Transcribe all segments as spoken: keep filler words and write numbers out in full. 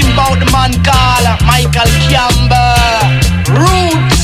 talking about the man called Michael Campbell. Roots.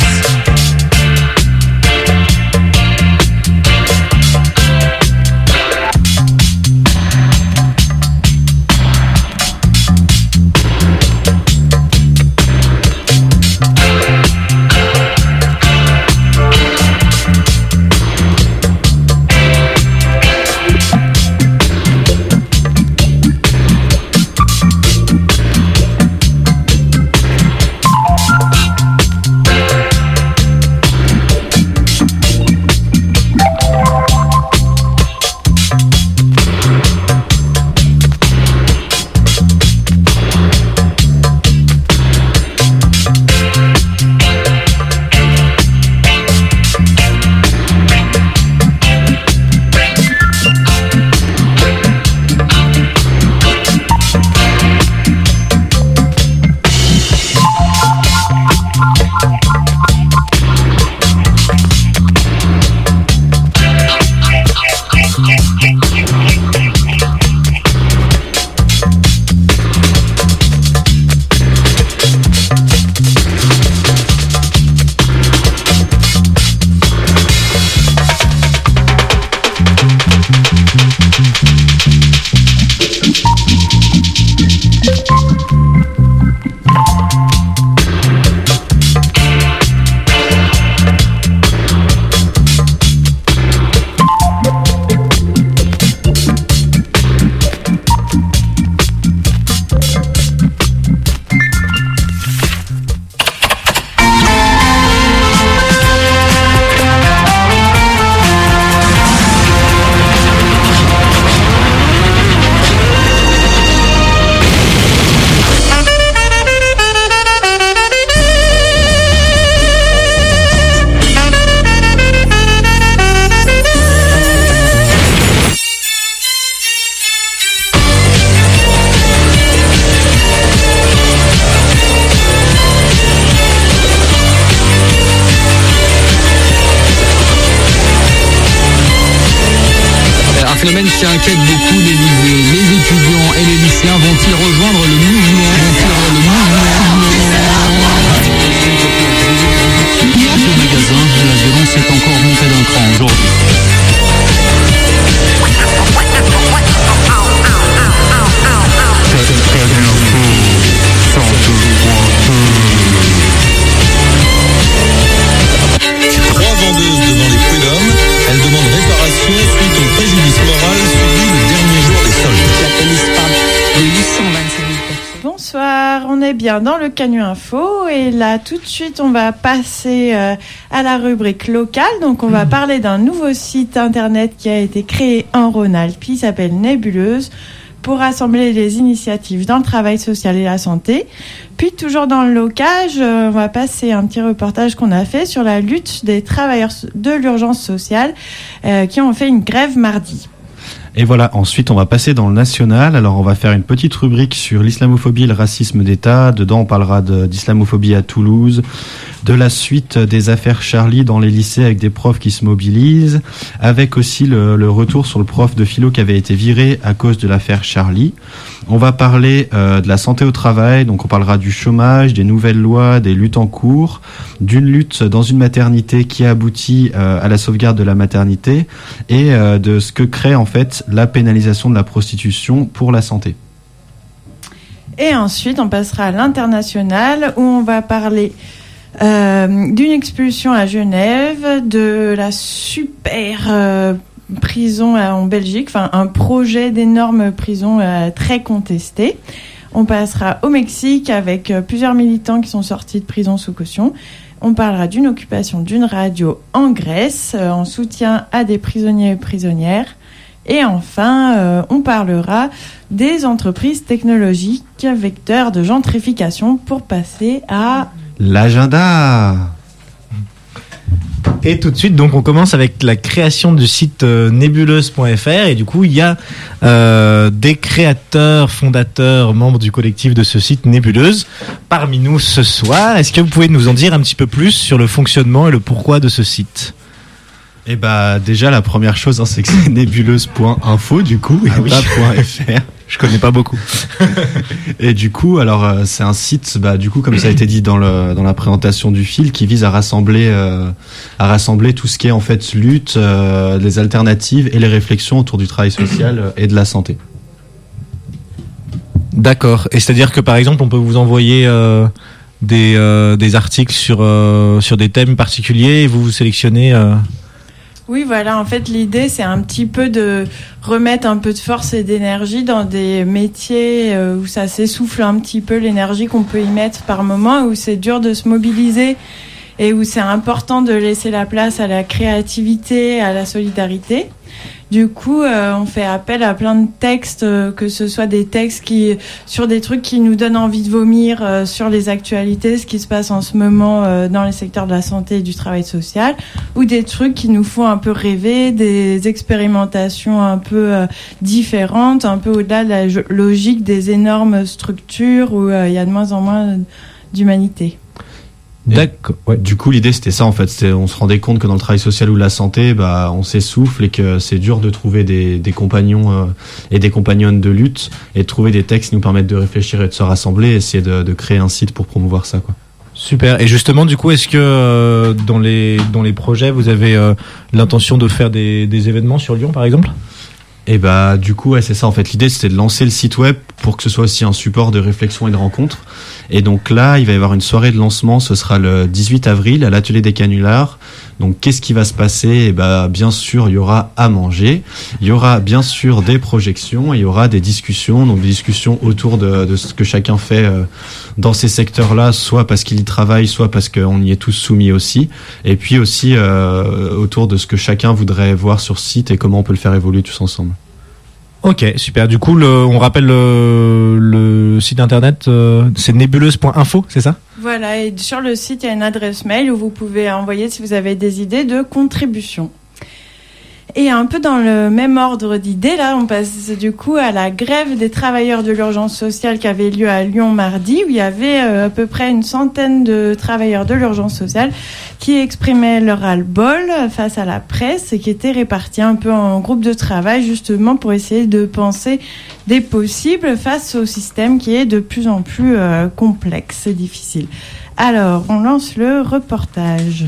Phénomène qui inquiète beaucoup les lycées. Les étudiants et les lycéens vont-ils rejoindre le mouvement Vont-ils le mouvement Le magasin, la violence est encore montée d'un cran aujourd'hui. Trois vendeuses devant les prud'hommes, elles demandent réparation suite au préjudice moral subi le dernier jour des soldes. La police parle de huit cent vingt-cinq mille personnes. Bonsoir, on est bien dans le Canu Info et là tout de suite on va passer euh, à la rubrique locale. Donc on va parler d'un nouveau site internet qui a été créé en Rhône-Alpes qui s'appelle Nébuleuse pour rassembler les initiatives dans le travail social et la santé. Puis toujours dans le locage, euh, on va passer un petit reportage qu'on a fait sur la lutte des travailleurs de l'urgence sociale euh, qui ont fait une grève mardi. Et voilà, ensuite on va passer dans le national. Alors on va faire une petite rubrique sur l'islamophobie et le racisme d'État. Dedans on parlera de, d'islamophobie à Toulouse, de la suite des affaires Charlie dans les lycées avec des profs qui se mobilisent, avec aussi le, le retour sur le prof de philo qui avait été viré à cause de l'affaire Charlie. On va parler euh, de la santé au travail, donc on parlera du chômage, des nouvelles lois, des luttes en cours, d'une lutte dans une maternité qui a abouti euh, à la sauvegarde de la maternité et euh, de ce que crée en fait la pénalisation de la prostitution pour la santé. Et ensuite, on passera à l'international où on va parler euh, d'une expulsion à Genève, de la super euh, prison en Belgique, enfin un projet d'énorme prison euh, très contesté. On passera au Mexique avec euh, plusieurs militants qui sont sortis de prison sous caution. On parlera d'une occupation d'une radio en Grèce euh, en soutien à des prisonniers et prisonnières. Et enfin, euh, on parlera des entreprises technologiques vecteurs de gentrification pour passer à l'agenda. Et tout de suite, donc, on commence avec la création du site euh, nébuleuse point f r. Et du coup, il y a euh, des créateurs, fondateurs, membres du collectif de ce site Nébuleuse parmi nous ce soir. Est-ce que vous pouvez nous en dire un petit peu plus sur le fonctionnement et le pourquoi de ce site ? Eh bah, déjà, la première chose, hein, c'est que c'est nébuleuse point info, du coup, et ah oui. pas .fr. Je connais pas beaucoup. Et du coup, alors euh, c'est un site, bah du coup comme ça a été dit dans le dans la présentation du fil, qui vise à rassembler euh, à rassembler tout ce qui est en fait lutte, euh, les alternatives et les réflexions autour du travail social et de la santé. D'accord. Et c'est-à-dire que par exemple, on peut vous envoyer euh, des euh, des articles sur euh, sur des thèmes particuliers et vous vous sélectionnez. Euh... Oui, voilà, en fait, l'idée, c'est un petit peu de remettre un peu de force et d'énergie dans des métiers euh, où ça s'essouffle un petit peu l'énergie qu'on peut y mettre par moment, où c'est dur de se mobiliser et où c'est important de laisser la place à la créativité, à la solidarité. Du coup, euh, on fait appel à plein de textes, euh, que ce soit des textes qui sur des trucs qui nous donnent envie de vomir, euh, sur les actualités, ce qui se passe en ce moment euh, dans les secteurs de la santé et du travail social, ou des trucs qui nous font un peu rêver, des expérimentations un peu euh, différentes, un peu au-delà de la logique des énormes structures où il euh, y a de moins en moins d'humanité. D'accord. Ouais. Du coup, l'idée c'était ça en fait. C'était, on se rendait compte que dans le travail social ou la santé, bah, on s'essouffle et que c'est dur de trouver des, des compagnons euh, et des compagnonnes de lutte et de trouver des textes qui nous permettent de réfléchir et de se rassembler, et essayer de, de créer un site pour promouvoir ça, quoi. Super. Et justement, du coup, est-ce que euh, dans les dans les projets, vous avez euh, l'intention de faire des, des événements sur Lyon, par exemple ? Et bah du coup ouais, c'est ça en fait, l'idée c'était de lancer le site web pour que ce soit aussi un support de réflexion et de rencontre. Et donc là il va y avoir une soirée de lancement, ce sera le dix-huit avril à l'atelier des canulars. Donc qu'est-ce qui va se passer ? Et bah bien sûr il y aura à manger, il y aura bien sûr des projections, et il y aura des discussions, donc des discussions autour de, de ce que chacun fait euh, dans ces secteurs-là, soit parce qu'il y travaille, soit parce qu'on y est tous soumis aussi, et puis aussi euh, autour de ce que chacun voudrait voir sur ce site et comment on peut le faire évoluer tous ensemble. Ok, super. Du coup, le, on rappelle le, le site internet, euh, c'est nébuleuse point info, c'est ça ? Voilà, et sur le site, il y a une adresse mail où vous pouvez envoyer si vous avez des idées de contribution. Et un peu dans le même ordre d'idées, là, on passe du coup à la grève des travailleurs de l'urgence sociale qui avait lieu à Lyon mardi, où il y avait euh, à peu près une centaine de travailleurs de l'urgence sociale qui exprimaient leur ras-le-bol face à la presse et qui étaient répartis un peu en groupe de travail, justement pour essayer de penser des possibles face au système qui est de plus en plus euh, complexe et difficile. Alors, on lance le reportage.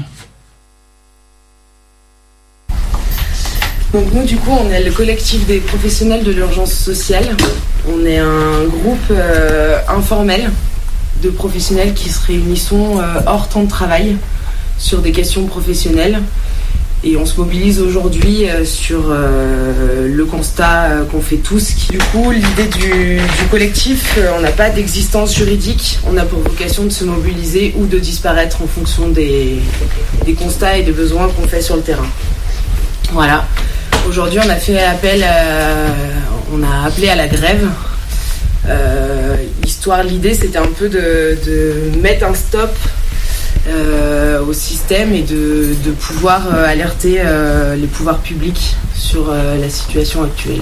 Donc nous, du coup, on est le collectif des professionnels de l'urgence sociale. On est un groupe euh, informel de professionnels qui se réunissons euh, hors temps de travail sur des questions professionnelles. Et on se mobilise aujourd'hui euh, sur euh, le constat euh, qu'on fait tous. Qui, du coup, l'idée du, du collectif, euh, on n'a pas d'existence juridique. On a pour vocation de se mobiliser ou de disparaître en fonction des, des constats et des besoins qu'on fait sur le terrain. Voilà. Aujourd'hui, on a fait appel, à, on a appelé à la grève. Euh, histoire, l'idée, c'était un peu de, de mettre un stop euh, au système et de, de pouvoir euh, alerter euh, les pouvoirs publics sur euh, la situation actuelle.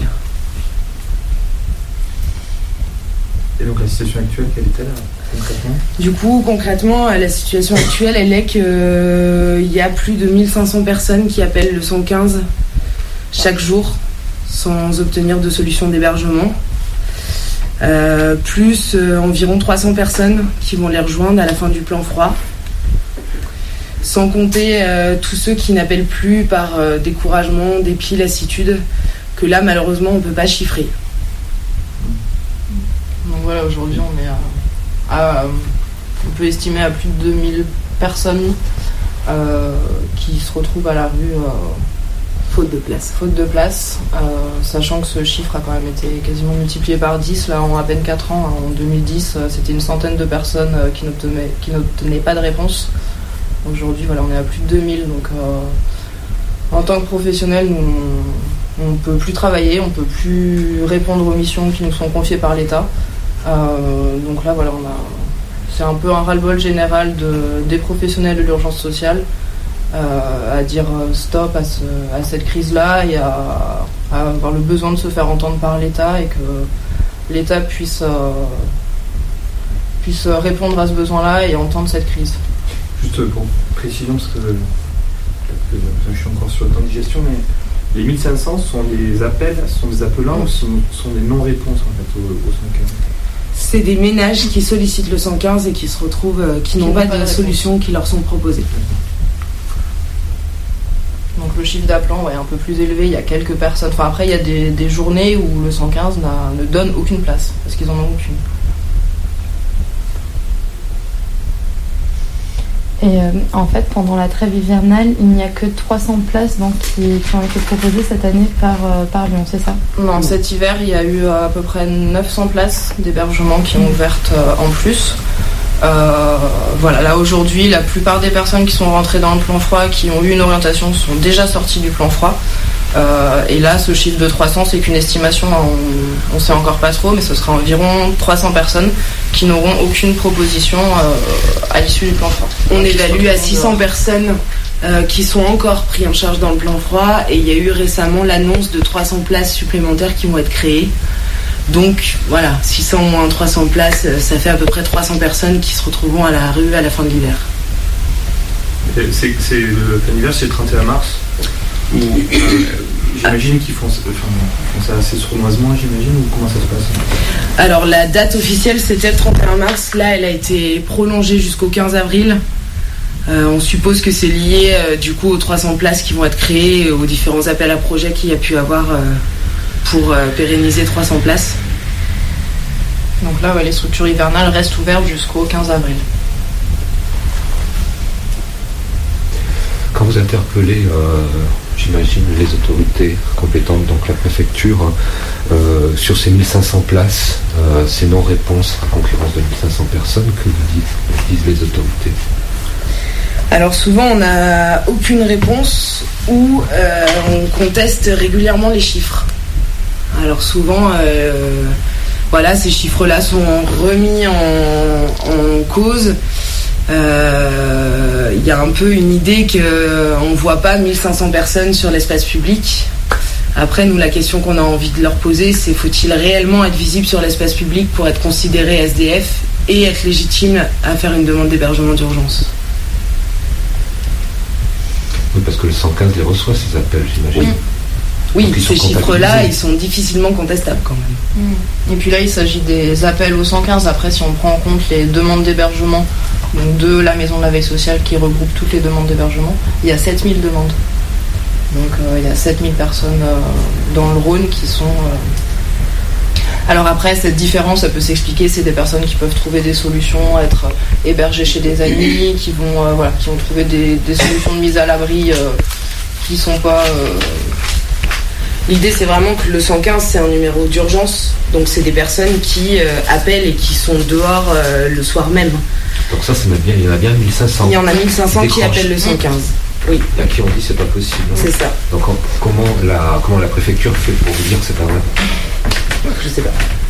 Et donc la situation actuelle, quelle est-elle concrètement ? Du coup, concrètement, la situation actuelle, elle est qu'il euh, y a plus de mille cinq cents personnes qui appellent le cent quinze chaque jour sans obtenir de solution d'hébergement. Euh, plus euh, environ trois cents personnes qui vont les rejoindre à la fin du plan froid. Sans compter euh, tous ceux qui n'appellent plus par euh, découragement, dépit, lassitude, que là, malheureusement, on ne peut pas chiffrer. Donc voilà, aujourd'hui, on est à, à, on peut estimer à plus de deux mille personnes euh, qui se retrouvent à la rue euh, faute de place. Faute de place, euh, sachant que ce chiffre a quand même été quasiment multiplié par dix. Là, en à peine quatre ans, hein, en deux mille dix, c'était une centaine de personnes euh, qui n'obtenaient, qui n'obtenaient pas de réponse. Aujourd'hui, voilà, on est à plus de deux mille. Donc, euh, en tant que professionnels, nous, on ne peut plus travailler, on ne peut plus répondre aux missions qui nous sont confiées par l'État. Euh, donc là, voilà, on a, c'est un peu un ras-le-bol général de, des professionnels de l'urgence sociale euh, à dire stop à, ce, à cette crise-là et à, à avoir le besoin de se faire entendre par l'État et que l'État puisse, euh, puisse répondre à ce besoin-là et entendre cette crise. Juste pour précision, parce que, que je suis encore sur le temps de digestion, mais Les mille cinq cents sont des appels, sont des appelants ou sont, sont des non-réponses en fait au, au cent quinze? C'est des ménages qui sollicitent le cent quinze et qui se retrouvent, euh, qui, qui n'ont pas, pas de solutions qui leur sont proposées. Donc le chiffre d'appelants ouais, est un peu plus élevé, il y a quelques personnes. Enfin après il y a des, des journées où le cent quinze n'a, ne donne aucune place, parce qu'ils en ont aucune. Et euh, en fait, pendant la trêve hivernale, il n'y a que trois cents places donc, qui, qui ont été proposées cette année par, euh, par Lyon, c'est ça? Non, cet hiver, il y a eu à peu près neuf cents places d'hébergement qui ont ouvertes euh, en plus. Euh, voilà, là aujourd'hui, la plupart des personnes qui sont rentrées dans le plan froid, qui ont eu une orientation, sont déjà sorties du plan froid. Euh, et là, ce chiffre de trois cents, c'est qu'une estimation, on ne sait encore pas trop, mais ce sera environ trois cents personnes qui n'auront aucune proposition euh, à l'issue du plan froid. On évalue à six cents personnes euh, qui sont encore prises en charge dans le plan froid, et il y a eu récemment l'annonce de trois cents places supplémentaires qui vont être créées. Donc voilà, six cents moins trois cents places, ça fait à peu près trois cents personnes qui se retrouveront à la rue à la fin de l'hiver. C'est, c'est le fin d'hiver, c'est le trente et un mars. Ou, euh, j'imagine qu'ils font, enfin, font ça assez sournoisement, j'imagine, ou comment ça se passe? Alors la date officielle c'était le trente et un mars, là elle a été prolongée jusqu'au quinze avril. Euh, on suppose que c'est lié euh, du coup aux trois cents places qui vont être créées, aux différents appels à projets qu'il y a pu avoir euh, pour euh, pérenniser trois cents places. Donc là ouais, les structures hivernales restent ouvertes jusqu'au quinze avril. Quand vous interpellez, euh, j'imagine, les autorités compétentes, donc la préfecture, euh, sur ces mille cinq cents places, euh, ces non-réponses à concurrence de mille cinq cents personnes, que vous disent, disent les autorités? Alors souvent on n'a aucune réponse ou euh, on conteste régulièrement les chiffres. Alors souvent, euh, voilà, ces chiffres-là sont remis en, en cause. Il euh, y a un peu une idée qu'on ne voit pas mille cinq cents personnes sur l'espace public. Après, nous, la question qu'on a envie de leur poser, c'est faut-il réellement être visible sur l'espace public pour être considéré S D F et être légitime à faire une demande d'hébergement d'urgence? Oui, parce que le cent quinze les reçoit, ces appels, j'imagine. Oui, oui, ces chiffres-là, ils sont difficilement contestables quand même. Mmh. Et puis là, il s'agit des appels au cent quinze. Après, si on prend en compte les demandes d'hébergement donc de la maison de la veille sociale qui regroupe toutes les demandes d'hébergement, il y a sept mille demandes. Donc euh, il y a sept mille personnes euh, dans le Rhône qui sont... Euh... Alors après, cette différence, ça peut s'expliquer, c'est des personnes qui peuvent trouver des solutions, être hébergées chez des amis, qui vont, euh, voilà, qui vont trouver des, des solutions de mise à l'abri euh, qui sont pas... Euh... L'idée, c'est vraiment que le cent quinze, c'est un numéro d'urgence. Donc c'est des personnes qui euh, appellent et qui sont dehors euh, le soir même. Donc ça, c'est bien, il y en a bien mille cinq cents. Il y en a mille cinq cents qui appellent le cent quinze. Oui. Et à qui on dit c'est pas possible. C'est ça. Donc en, comment, la, comment la préfecture fait pour vous dire que c'est pas vrai? Je sais pas.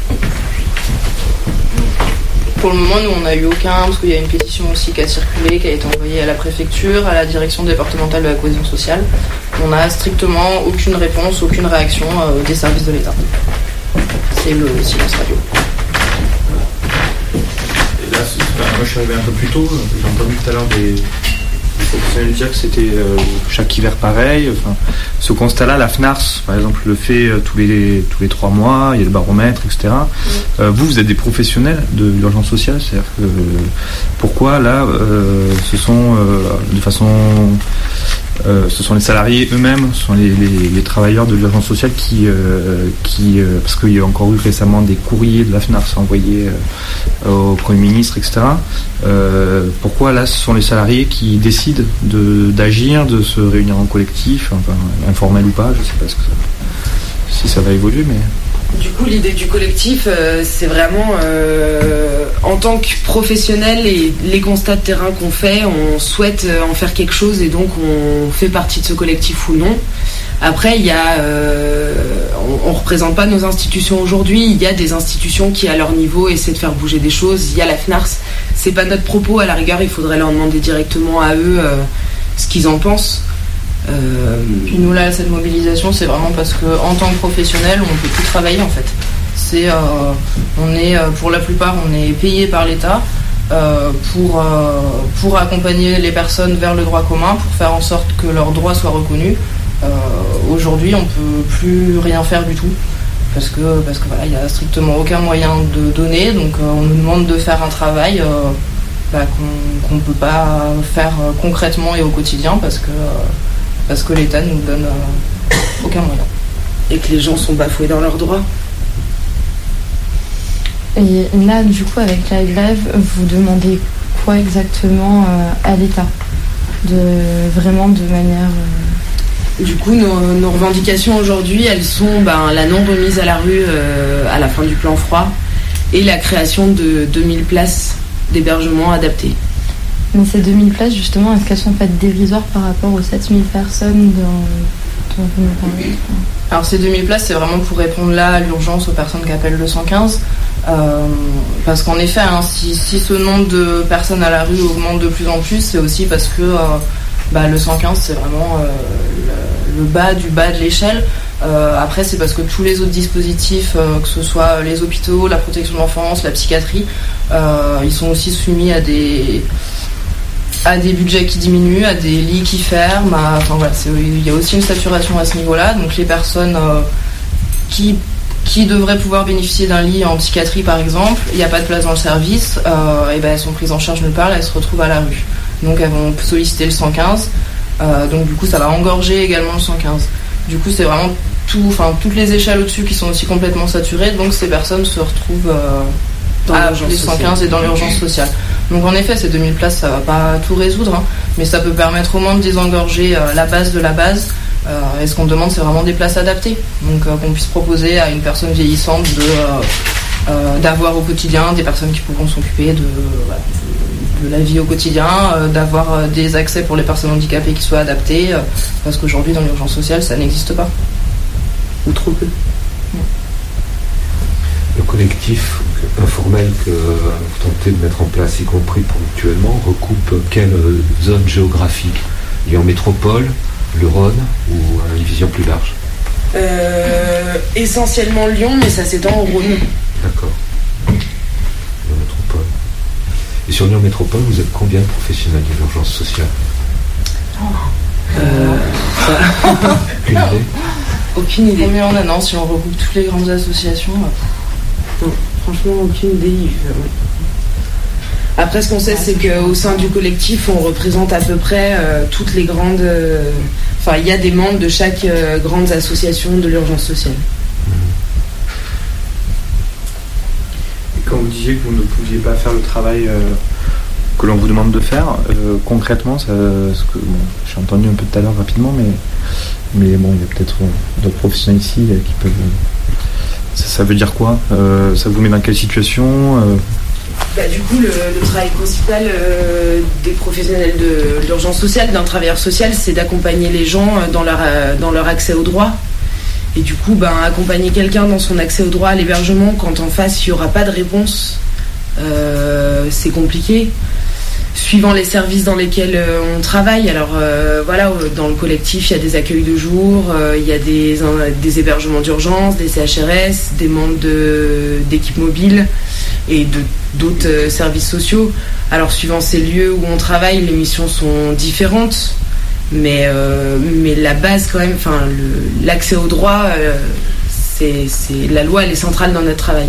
Pour le moment, nous, on n'a eu aucun, parce qu'il y a une pétition aussi qui a circulé, qui a été envoyée à la préfecture, à la direction départementale de la cohésion sociale. On n'a strictement aucune réponse, aucune réaction euh, des services de l'État. C'est le silence radio. Et là, ben, moi je suis arrivé un peu plus tôt, j'ai entendu tout à l'heure des, des professionnels dire que c'était euh, chaque hiver pareil. Enfin, ce constat-là, la FNARS, par exemple, le fait euh, tous, les, tous les trois mois, il y a le baromètre, et cetera. Mmh. Euh, vous, vous êtes des professionnels de l'urgence sociale, c'est-à-dire que euh, pourquoi là, euh, ce sont euh, de façon... Euh, ce sont les salariés eux-mêmes, ce sont les, les, les travailleurs de l'urgence sociale qui, euh, qui euh, parce qu'il y a encore eu récemment des courriers de la FNARS envoyés euh, au Premier ministre, et cetera. Euh, pourquoi là, ce sont les salariés qui décident de, d'agir, de se réunir en collectif, enfin, informel ou pas, je ne sais pas ce que ça, si ça va évoluer, mais... Du coup, l'idée du collectif, euh, c'est vraiment euh, en tant que professionnel et les constats de terrain qu'on fait, on souhaite euh, en faire quelque chose et donc on fait partie de ce collectif ou non. Après, il y a, euh, on, on représente pas nos institutions aujourd'hui. Il y a des institutions qui, à leur niveau, essaient de faire bouger des choses. Il y a la FNARS. C'est pas notre propos. À la rigueur, il faudrait leur demander directement à eux euh, ce qu'ils en pensent. Euh... Puis nous là, cette mobilisation, c'est vraiment parce que en tant que professionnel, on peut plus travailler en fait. C'est, euh, on est euh, pour la plupart, on est payé par l'État euh, pour euh, pour accompagner les personnes vers le droit commun, pour faire en sorte que leurs droits soient reconnus. Euh, aujourd'hui, on peut plus rien faire du tout parce que parce que voilà, il y a strictement aucun moyen de donner. Donc, euh, on nous demande de faire un travail euh, bah, qu'on qu'on peut pas faire euh, concrètement et au quotidien parce que euh, parce que l'État ne nous donne euh, aucun moyen. Et que les gens sont bafoués dans leurs droits. Et là, du coup, avec la grève, vous demandez quoi exactement euh, à l'État, de vraiment de manière. Euh... Du coup, nos, nos revendications aujourd'hui, elles sont ben, la non remise à la rue euh, à la fin du plan froid et la création de deux mille places d'hébergement adaptées. Mais ces deux mille places, justement, est-ce qu'elles sont pas dérisoires par rapport aux sept mille personnes dont, dont vous nous parlez ? Alors ces deux mille places, c'est vraiment pour répondre là à l'urgence aux personnes qui appellent le cent quinze. Euh, parce qu'en effet, hein, si, si ce nombre de personnes à la rue augmente de plus en plus, c'est aussi parce que euh, bah, le cent quinze, c'est vraiment euh, le, le bas du bas de l'échelle. Euh, après, c'est parce que tous les autres dispositifs, euh, que ce soit les hôpitaux, la protection de l'enfance, la psychiatrie, euh, ils sont aussi soumis à des... à des budgets qui diminuent, à des lits qui ferment, à, enfin voilà, c'est, il y a aussi une saturation à ce niveau-là. Donc les personnes euh, qui, qui devraient pouvoir bénéficier d'un lit en psychiatrie par exemple, il n'y a pas de place dans le service, euh, et ben elles sont prises en charge nulle part, elles se retrouvent à la rue. Donc elles vont solliciter le cent quinze, euh, donc du coup ça va engorger également le cent quinze. Du coup c'est vraiment tout, enfin toutes les échelles au-dessus qui sont aussi complètement saturées, donc ces personnes se retrouvent euh, dans à les cent quinze et dans l'urgence sociale. Donc en effet, ces deux mille places, ça va pas tout résoudre, hein, mais ça peut permettre au moins de désengorger euh, la base de la base. Euh, et ce qu'on demande, c'est vraiment des places adaptées. Donc euh, qu'on puisse proposer à une personne vieillissante de, euh, euh, d'avoir au quotidien des personnes qui pourront s'occuper de, voilà, de, de la vie au quotidien, euh, d'avoir euh, des accès pour les personnes handicapées qui soient adaptés, euh, parce qu'aujourd'hui, dans l'urgence sociale, ça n'existe pas. Ou trop peu. Le collectif informel que vous tentez de mettre en place, y compris ponctuellement, recoupe quelle zone géographique ? Lyon Métropole, le Rhône ou une vision plus large ? euh, Essentiellement Lyon, mais ça s'étend au Rhône. D'accord. Lyon Métropole. Et sur Lyon Métropole, vous êtes combien de professionnels de l'urgence sociale ? euh, ça... Aucune idée ? Aucune idée. Combien on a ? Non, si on regroupe toutes les grandes associations... Non, franchement, aucune idée. Après, ce qu'on sait, c'est qu'au sein du collectif, on représente à peu près euh, toutes les grandes... Euh... Enfin, il y a des membres de chaque euh, grande association de l'urgence sociale. Et quand vous disiez que vous ne pouviez pas faire le travail euh, que l'on vous demande de faire, euh, concrètement, ça, ce que, bon, j'ai entendu un peu tout à l'heure rapidement, mais, mais bon, il y a peut-être euh, d'autres professionnels ici euh, qui peuvent... Ça, ça veut dire quoi ? euh, Ça vous met dans quelle situation ? euh... bah, Du coup, le, le travail principal euh, des professionnels de, de l'urgence sociale, d'un travailleur social, c'est d'accompagner les gens dans leur, euh, dans leur accès au droit. Et du coup, ben, accompagner quelqu'un dans son accès au droit à l'hébergement, quand en face, il n'y aura pas de réponse, euh, c'est compliqué. Suivant les services dans lesquels euh, on travaille, alors euh, voilà, dans le collectif, il y a des accueils de jour, euh, il y a des, un, des hébergements d'urgence, des C H R S, des membres de, d'équipes mobiles et de, d'autres euh, services sociaux. Alors suivant ces lieux où on travaille, les missions sont différentes, mais, euh, mais la base quand même, enfin le, l'accès au droit, euh, c'est, c'est, la loi elle est centrale dans notre travail.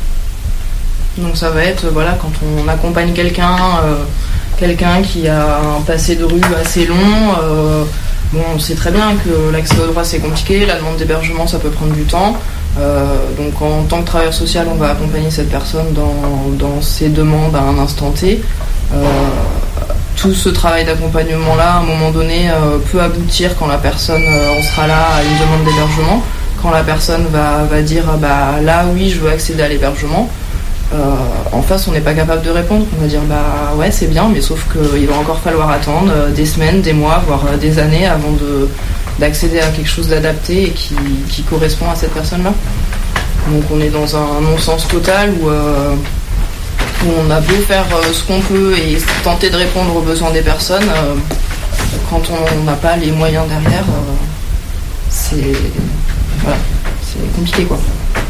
Donc ça va être, voilà, quand on accompagne quelqu'un, euh, quelqu'un qui a un passé de rue assez long, euh, bon, on sait très bien que l'accès au droit c'est compliqué, la demande d'hébergement ça peut prendre du temps, euh, donc en tant que travailleur social on va accompagner cette personne dans, dans ses demandes à un instant T. Euh, tout ce travail d'accompagnement là, à un moment donné, euh, peut aboutir quand la personne, euh, on sera là à une demande d'hébergement, quand la personne va, va dire ah bah là oui je veux accéder à l'hébergement. Euh, en face, on n'est pas capable de répondre. On va dire bah ouais, c'est bien, mais sauf qu'il va encore falloir attendre euh, des semaines, des mois, voire euh, des années avant de, d'accéder à quelque chose d'adapté et qui, qui correspond à cette personne-là. Donc on est dans un non-sens total où, euh, où on a beau faire euh, ce qu'on peut et tenter de répondre aux besoins des personnes, euh, quand on n'a pas les moyens derrière, euh, c'est voilà, c'est compliqué quoi.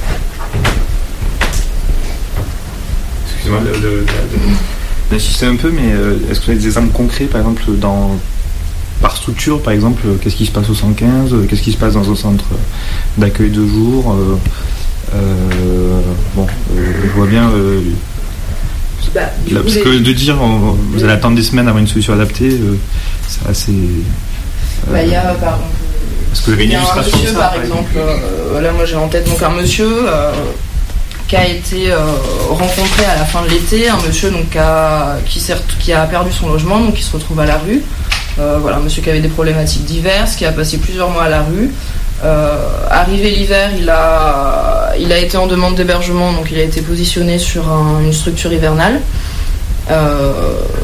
Excusez-moi de, de, de, d'insister un peu, mais euh, est-ce que vous avez des exemples concrets, par exemple, dans par structure, par exemple, euh, qu'est-ce qui se passe au cent quinze, euh, qu'est-ce qui se passe dans un centre d'accueil de jour. Euh, euh, bon, euh, je vois bien. Euh, Bah, Là, parce que de dire on, vous allez attendre des semaines avant une solution adaptée, euh, c'est assez. Euh, bah, il y a par parce que il y a un l'illustration monsieur ça, par exemple, euh, voilà, moi j'ai en tête donc un monsieur euh, qui a été euh, rencontré à la fin de l'été, un monsieur donc qui a, qui, s'est, qui a perdu son logement, donc qui se retrouve à la rue. Euh, voilà, un monsieur qui avait des problématiques diverses, qui a passé plusieurs mois à la rue. Euh, arrivé l'hiver, il a, il a été en demande d'hébergement, donc il a été positionné sur un, une structure hivernale. Euh,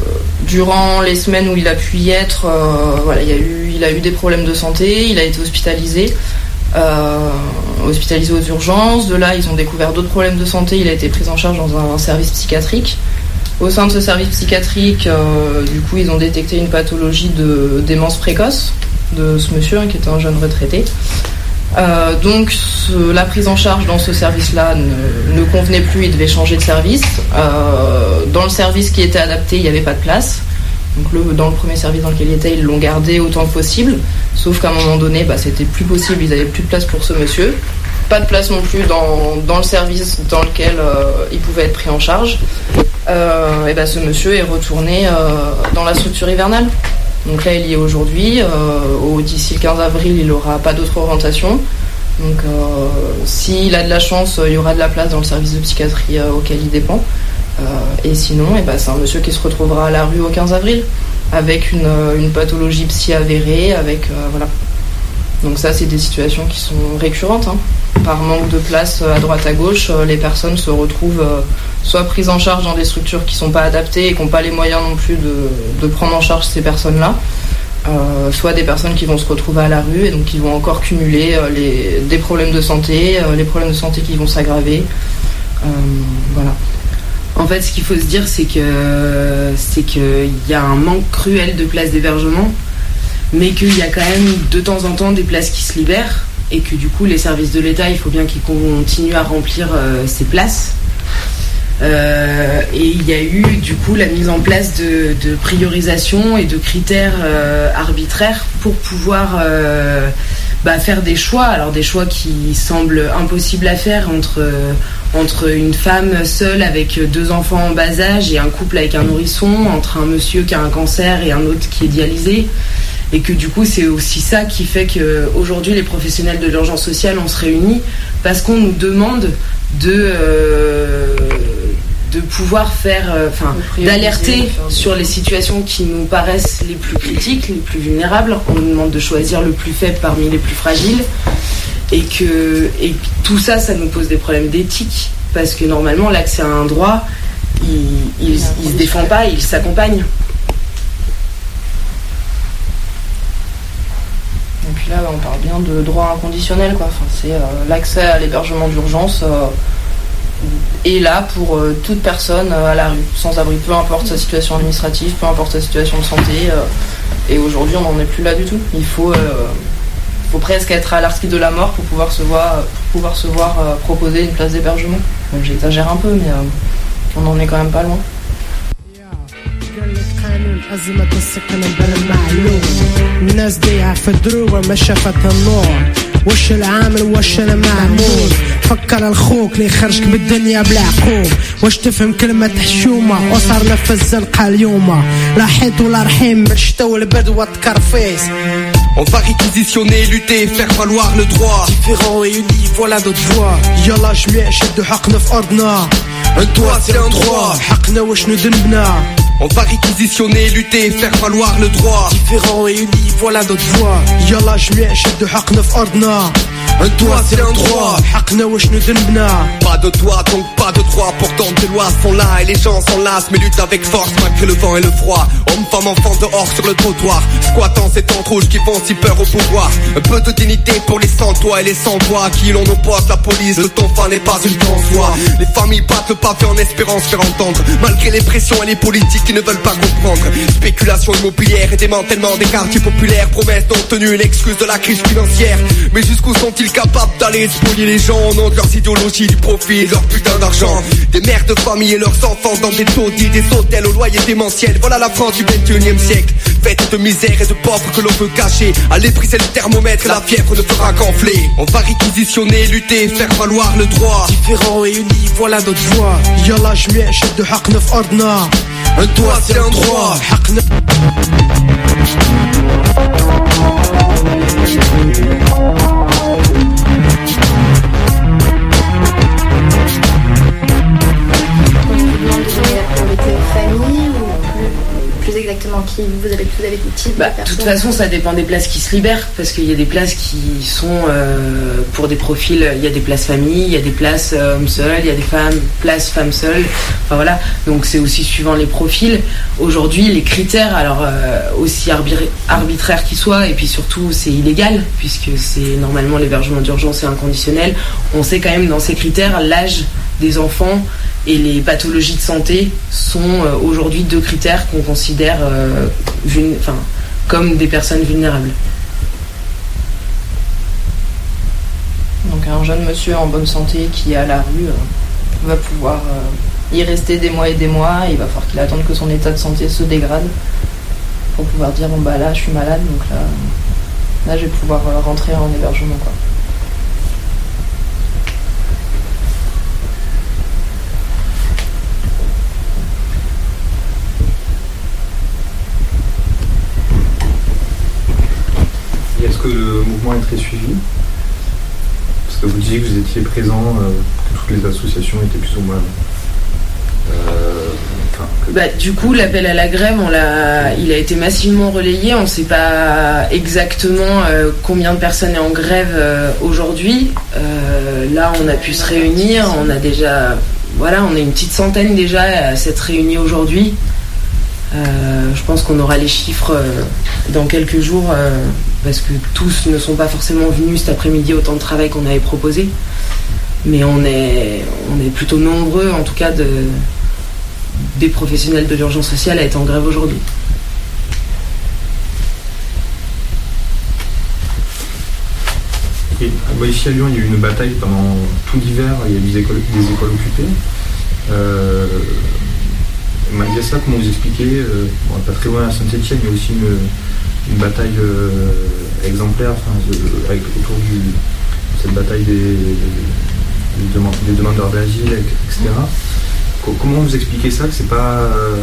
durant les semaines où il a pu y être, euh, voilà, il, y a eu, il a eu des problèmes de santé, il a été hospitalisé, euh, hospitalisé aux urgences. De là, ils ont découvert d'autres problèmes de santé, il a été pris en charge dans un, un service psychiatrique. Au sein de ce service psychiatrique, euh, du coup, ils ont détecté une pathologie de démence précoce de ce monsieur, hein, qui était un jeune retraité. Euh, donc ce, la prise en charge dans ce service-là ne, ne convenait plus, il devait changer de service. Euh, dans le service qui était adapté, il n'y avait pas de place. Donc le, dans le premier service dans lequel il était, ils l'ont gardé autant que possible. Sauf qu'à un moment donné, bah, c'était plus possible, ils n'avaient plus de place pour ce monsieur. Pas de place non plus dans, dans le service dans lequel euh, il pouvait être pris en charge. Euh, et bah, ce monsieur est retourné euh, dans la structure hivernale. Donc là, il y est aujourd'hui. Euh, d'ici le quinze avril, il n'aura pas d'autre orientation. Donc euh, s'il a de la chance, il y aura de la place dans le service de psychiatrie euh, auquel il dépend. Euh, et sinon, eh ben, c'est un monsieur qui se retrouvera à la rue au quinze avril, avec une, une pathologie psy avérée, avec euh, voilà. Donc ça, c'est des situations qui sont récurrentes. Hein. Par manque de place à droite à gauche, les personnes se retrouvent euh, soit prises en charge dans des structures qui ne sont pas adaptées et qui n'ont pas les moyens non plus de, de prendre en charge ces personnes-là, euh, soit des personnes qui vont se retrouver à la rue et donc qui vont encore cumuler euh, les, des problèmes de santé, euh, les problèmes de santé qui vont s'aggraver. Euh, voilà. En fait, ce qu'il faut se dire, c'est que c'est qu'il y a un manque cruel de places d'hébergement, mais qu'il y a quand même de temps en temps des places qui se libèrent et que du coup, les services de l'État, il faut bien qu'ils continuent à remplir euh, ces places. Euh, et il y a eu du coup la mise en place de, de priorisation et de critères euh, arbitraires pour pouvoir euh, bah, faire des choix. Alors des choix qui semblent impossibles à faire entre, entre une femme seule avec deux enfants en bas âge et un couple avec un nourrisson, entre un monsieur qui a un cancer et un autre qui est dialysé. Et que du coup c'est aussi ça qui fait qu'aujourd'hui les professionnels de l'urgence sociale on se réunit parce qu'on nous demande de euh, de pouvoir faire enfin euh, d'alerter sur les situations qui nous paraissent les plus critiques, les plus vulnérables. On nous demande de choisir le plus faible parmi les plus fragiles et que et tout ça ça nous pose des problèmes d'éthique parce que normalement l'accès à un droit il, il, il, il se défend pas, il s'accompagne. Et puis là, on parle bien de droit inconditionnel, quoi. Enfin, c'est euh, l'accès à l'hébergement d'urgence euh, est là pour euh, toute personne euh, à la rue, sans abri, peu importe sa situation administrative, peu importe sa situation de santé. Euh, et aujourd'hui, on n'en est plus là du tout. Il faut, euh, faut presque être à l'article de la mort pour pouvoir se voir, pour pouvoir se voir euh, proposer une place d'hébergement. Donc j'exagère un peu, mais euh, on n'en est quand même pas loin. أزمة السكن بلا معلوم الناس ديها في الدروة ما شافت النور وش العامل وش المعمول فكر الخوك اللي خرجك بالدنيا بلا عقوب واش تفهم كلمة حشومة وصار في الزنقة اليوم لا حيط ولا رحيم من الشتا والبرد والتكرفيس. On va réquisitionner, lutter, faire valoir le droit. Différents et unis, voilà notre voix. يلا جميع شدوا حقنا في أرضنا. Un toit c'est un droit. حقنا وشنو ذنبنا. On va réquisitionner, lutter, faire valoir le droit. Différents et unis, voilà notre voix. يلا جميع شدوا حقنا في أرضنا. Un toit c'est un droit. حقنا وشنو ذنبنا. Pas de toit donc pas de droit. Pourtant des lois sont là et les gens s'en lassent mais luttent avec force malgré le vent et le froid. Hommes, femmes, enfants dehors sur le trottoir, squattant ces tentes rouges qui font si peur au pouvoir. Un peu de dignité pour les sans-toits et les sans-voix à qui l'on oppose la police. Le ton fin n'est pas une soi. Les familles battent le pavé en espérant se faire entendre malgré les pressions et les politiques qui ne veulent pas comprendre. Spéculation immobilière et démantèlement des quartiers populaires. Promesses non tenues, l'excuse de la crise financière. Mais jusqu'où sont sont-ils capables d'aller spolier les gens au nom de leurs idéologies, du profit et leur putain d'argent? Des mères de famille et leurs enfants dans des taudis, des hôtels au loyer démentiel. Voilà la France du vingt et unième siècle, faite de misère et de pauvres que l'on veut cacher. Allez briser le thermomètre, la fièvre ne fera qu'enfler. On va réquisitionner, lutter, faire valoir le droit. Différents et unis, voilà notre voix. Yalla جميع شدوا حقنا في أرضنا. Un droit c'est un droit. حقنا. Exactement qui vous avez vous avez des types bah, de toute façon ça dépend des places qui se libèrent parce qu'il y a des places qui sont euh, pour des profils, il y a des places familles, il y a des places euh, hommes seuls, il y a des femmes places femmes seules, enfin voilà, donc c'est aussi suivant les profils. Aujourd'hui les critères, alors euh, aussi arbi- arbitraires qu'ils soient, et puis surtout c'est illégal puisque c'est normalement l'hébergement d'urgence et inconditionnel, on sait quand même dans ces critères l'âge des enfants et les pathologies de santé sont euh, aujourd'hui deux critères qu'on considère euh, vul- enfin, comme des personnes vulnérables. Donc un jeune monsieur en bonne santé qui est à la rue euh, va pouvoir euh, y rester des mois et des mois, et il va falloir qu'il attende que son état de santé se dégrade pour pouvoir dire bon bah là je suis malade, donc là, là je vais pouvoir euh, rentrer en hébergement quoi. Est-ce que le mouvement est très suivi? Parce que vous disiez que vous étiez présent, euh, que toutes les associations étaient plus ou moins... Euh, enfin, que... bah, du coup, l'appel à la grève, on l'a, il a été massivement relayé. On ne sait pas exactement euh, combien de personnes est en grève euh, aujourd'hui. Euh, là, on a pu se réunir. On a déjà... Voilà, on est une petite centaine déjà à s'être réunis aujourd'hui. Euh, je pense qu'on aura les chiffres euh, dans quelques jours euh, parce que tous ne sont pas forcément venus cet après-midi au temps de travail qu'on avait proposé, mais on est, on est plutôt nombreux en tout cas de, des professionnels de l'urgence sociale à être en grève aujourd'hui. Et, bah, ici à Lyon, il y a eu une bataille pendant tout l'hiver, il y a eu des écoles, des écoles occupées. Euh, Malgré ça, comment vous expliquez, euh, bon, pas très loin à Saint-Etienne, il y a aussi une, une bataille euh, exemplaire enfin, euh, avec, autour de cette bataille des, des, demande, des demandeurs d'asile, et cetera. Comment vous expliquez ça, que c'est pas... Euh,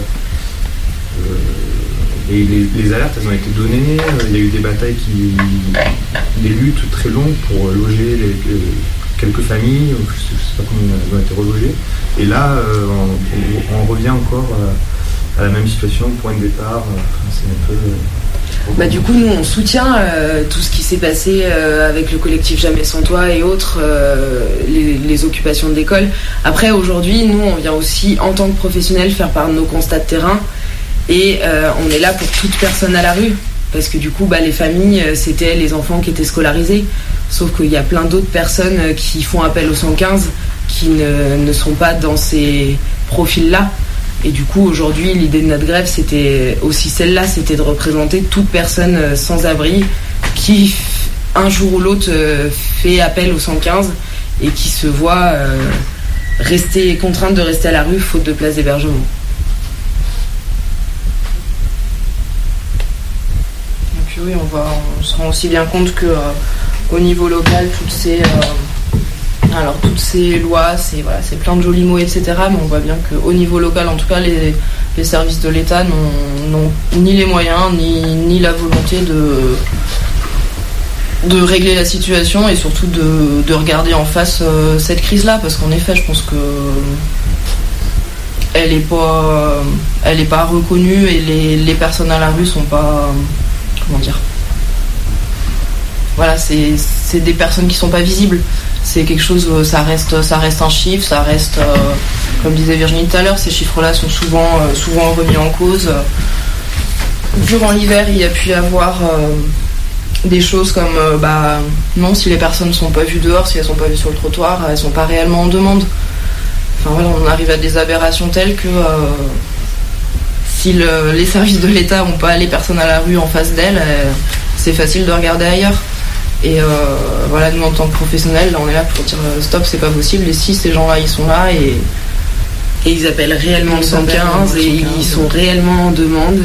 euh, et les, les alertes, elles ont été données, euh, il y a eu des batailles, qui, des luttes très longues pour loger les, les, quelques familles, je ne sais pas combien elles ont été relogées. Et là, euh, on, on revient encore euh, à la même situation, point de départ. Enfin, c'est un peu... Euh, bah, du coup, nous, on soutient euh, tout ce qui s'est passé euh, avec le collectif Jamais sans toi et autres, euh, les, les occupations d'école. Après, aujourd'hui, nous, on vient aussi, en tant que professionnels, faire part de nos constats de terrain. Et euh, on est là pour toute personne à la rue. Parce que du coup, bah, les familles, c'était les enfants qui étaient scolarisés. Sauf qu'il y a plein d'autres personnes qui font appel au cent quinze qui ne, ne sont pas dans ces profils-là. Et du coup, aujourd'hui, l'idée de notre grève, c'était aussi celle-là, c'était de représenter toute personne sans abri qui, un jour ou l'autre, fait appel au cent quinze et qui se voit euh, rester, contrainte de rester à la rue faute de place d'hébergement. Et puis oui, on, va, on se rend aussi bien compte que... Euh, au niveau local, toutes ces, euh, alors toutes ces lois, c'est voilà, c'est plein de jolis mots, et cetera. Mais on voit bien qu'au niveau local, en tout cas, les, les services de l'État n'ont, n'ont ni les moyens, ni, ni la volonté de, de régler la situation et surtout de, de regarder en face euh, cette crise-là. Parce qu'en effet, je pense que elle n'est pas, elle est pas reconnue et les, les personnes à la rue sont pas, comment dire, voilà, c'est, c'est des personnes qui sont pas visibles. C'est quelque chose, ça reste, ça reste un chiffre, ça reste, euh, comme disait Virginie tout à l'heure, ces chiffres-là sont souvent, euh, souvent remis en cause. Durant l'hiver, il y a pu y avoir euh, des choses comme, euh, bah, non, si les personnes ne sont pas vues dehors, si elles sont pas vues sur le trottoir, elles sont pas réellement en demande. Enfin voilà, on arrive à des aberrations telles que euh, si le, les services de l'État n'ont pas les personnes à la rue en face d'elles, euh, c'est facile de regarder ailleurs. Et euh, voilà, nous en tant que professionnels, là, on est là pour dire euh, stop, c'est pas possible. Et si ces gens-là, ils sont là et et ils appellent réellement le cent quinze et ils sont réellement en demande.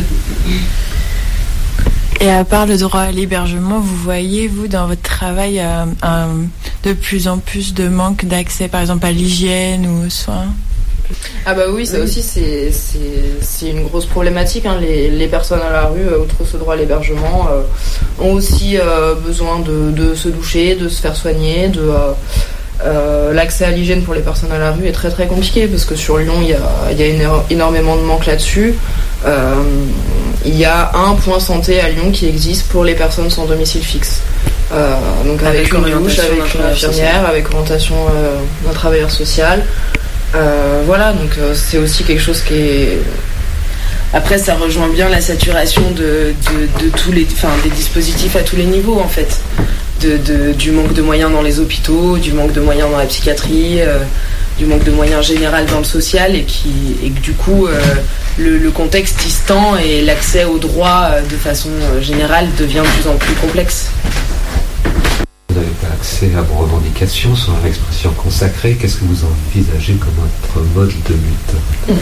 Et à part le droit à l'hébergement, vous voyez, vous, dans votre travail, euh, un, de plus en plus de manque d'accès, par exemple, à l'hygiène ou aux soins? Ah bah oui, ça oui. aussi, c'est, c'est, c'est une grosse problématique. Hein. Les, les personnes à la rue, euh, outre ce droit à l'hébergement, euh, ont aussi euh, besoin de, de se doucher, de se faire soigner, de... Euh, Euh, l'accès à l'hygiène pour les personnes à la rue est très très compliqué parce que sur Lyon il y a, il y a éno- énormément de manque là-dessus. Euh, il y a un point santé à Lyon qui existe pour les personnes sans domicile fixe. Euh, donc avec, avec une douche, avec une infirmière, avec orientation euh, d'un travailleur social. Euh, voilà, donc euh, c'est aussi quelque chose qui est... Après, ça rejoint bien la saturation de, de, de tous les, enfin, des dispositifs à tous les niveaux en fait. De, de, du manque de moyens dans les hôpitaux, du manque de moyens dans la psychiatrie, euh, du manque de moyens général dans le social et, qui, et que du coup euh, le, le contexte il se tend et l'accès aux droits euh, de façon euh, générale devient de plus en plus complexe. Vous n'avez pas accès à vos revendications sur l'expression consacrée. Qu'est-ce que vous envisagez comme votre mode de lutte ? mmh.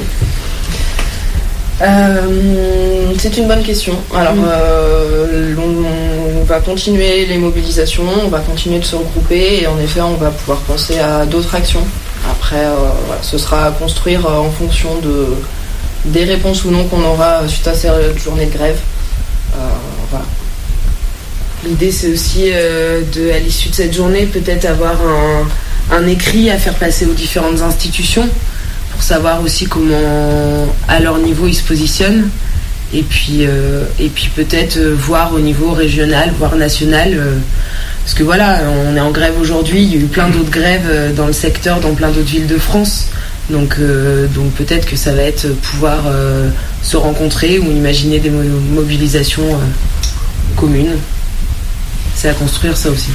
Euh, c'est une bonne question. Alors, euh, on, on va continuer les mobilisations, on va continuer de se regrouper et en effet, on va pouvoir penser à d'autres actions. Après, euh, voilà, ce sera à construire en fonction de, des réponses ou non qu'on aura suite à cette journée de grève. Euh, voilà. L'idée, c'est aussi, euh, de, à l'issue de cette journée, peut-être avoir un, un écrit à faire passer aux différentes institutions. Pour savoir aussi comment à leur niveau ils se positionnent et puis, euh, et puis peut-être euh, voir au niveau régional, voire national euh, parce que voilà, on est en grève aujourd'hui, il y a eu plein d'autres grèves euh, dans le secteur, dans plein d'autres villes de France donc, euh, donc peut-être que ça va être pouvoir euh, se rencontrer ou imaginer des mo- mobilisations euh, communes. C'est à construire ça aussi.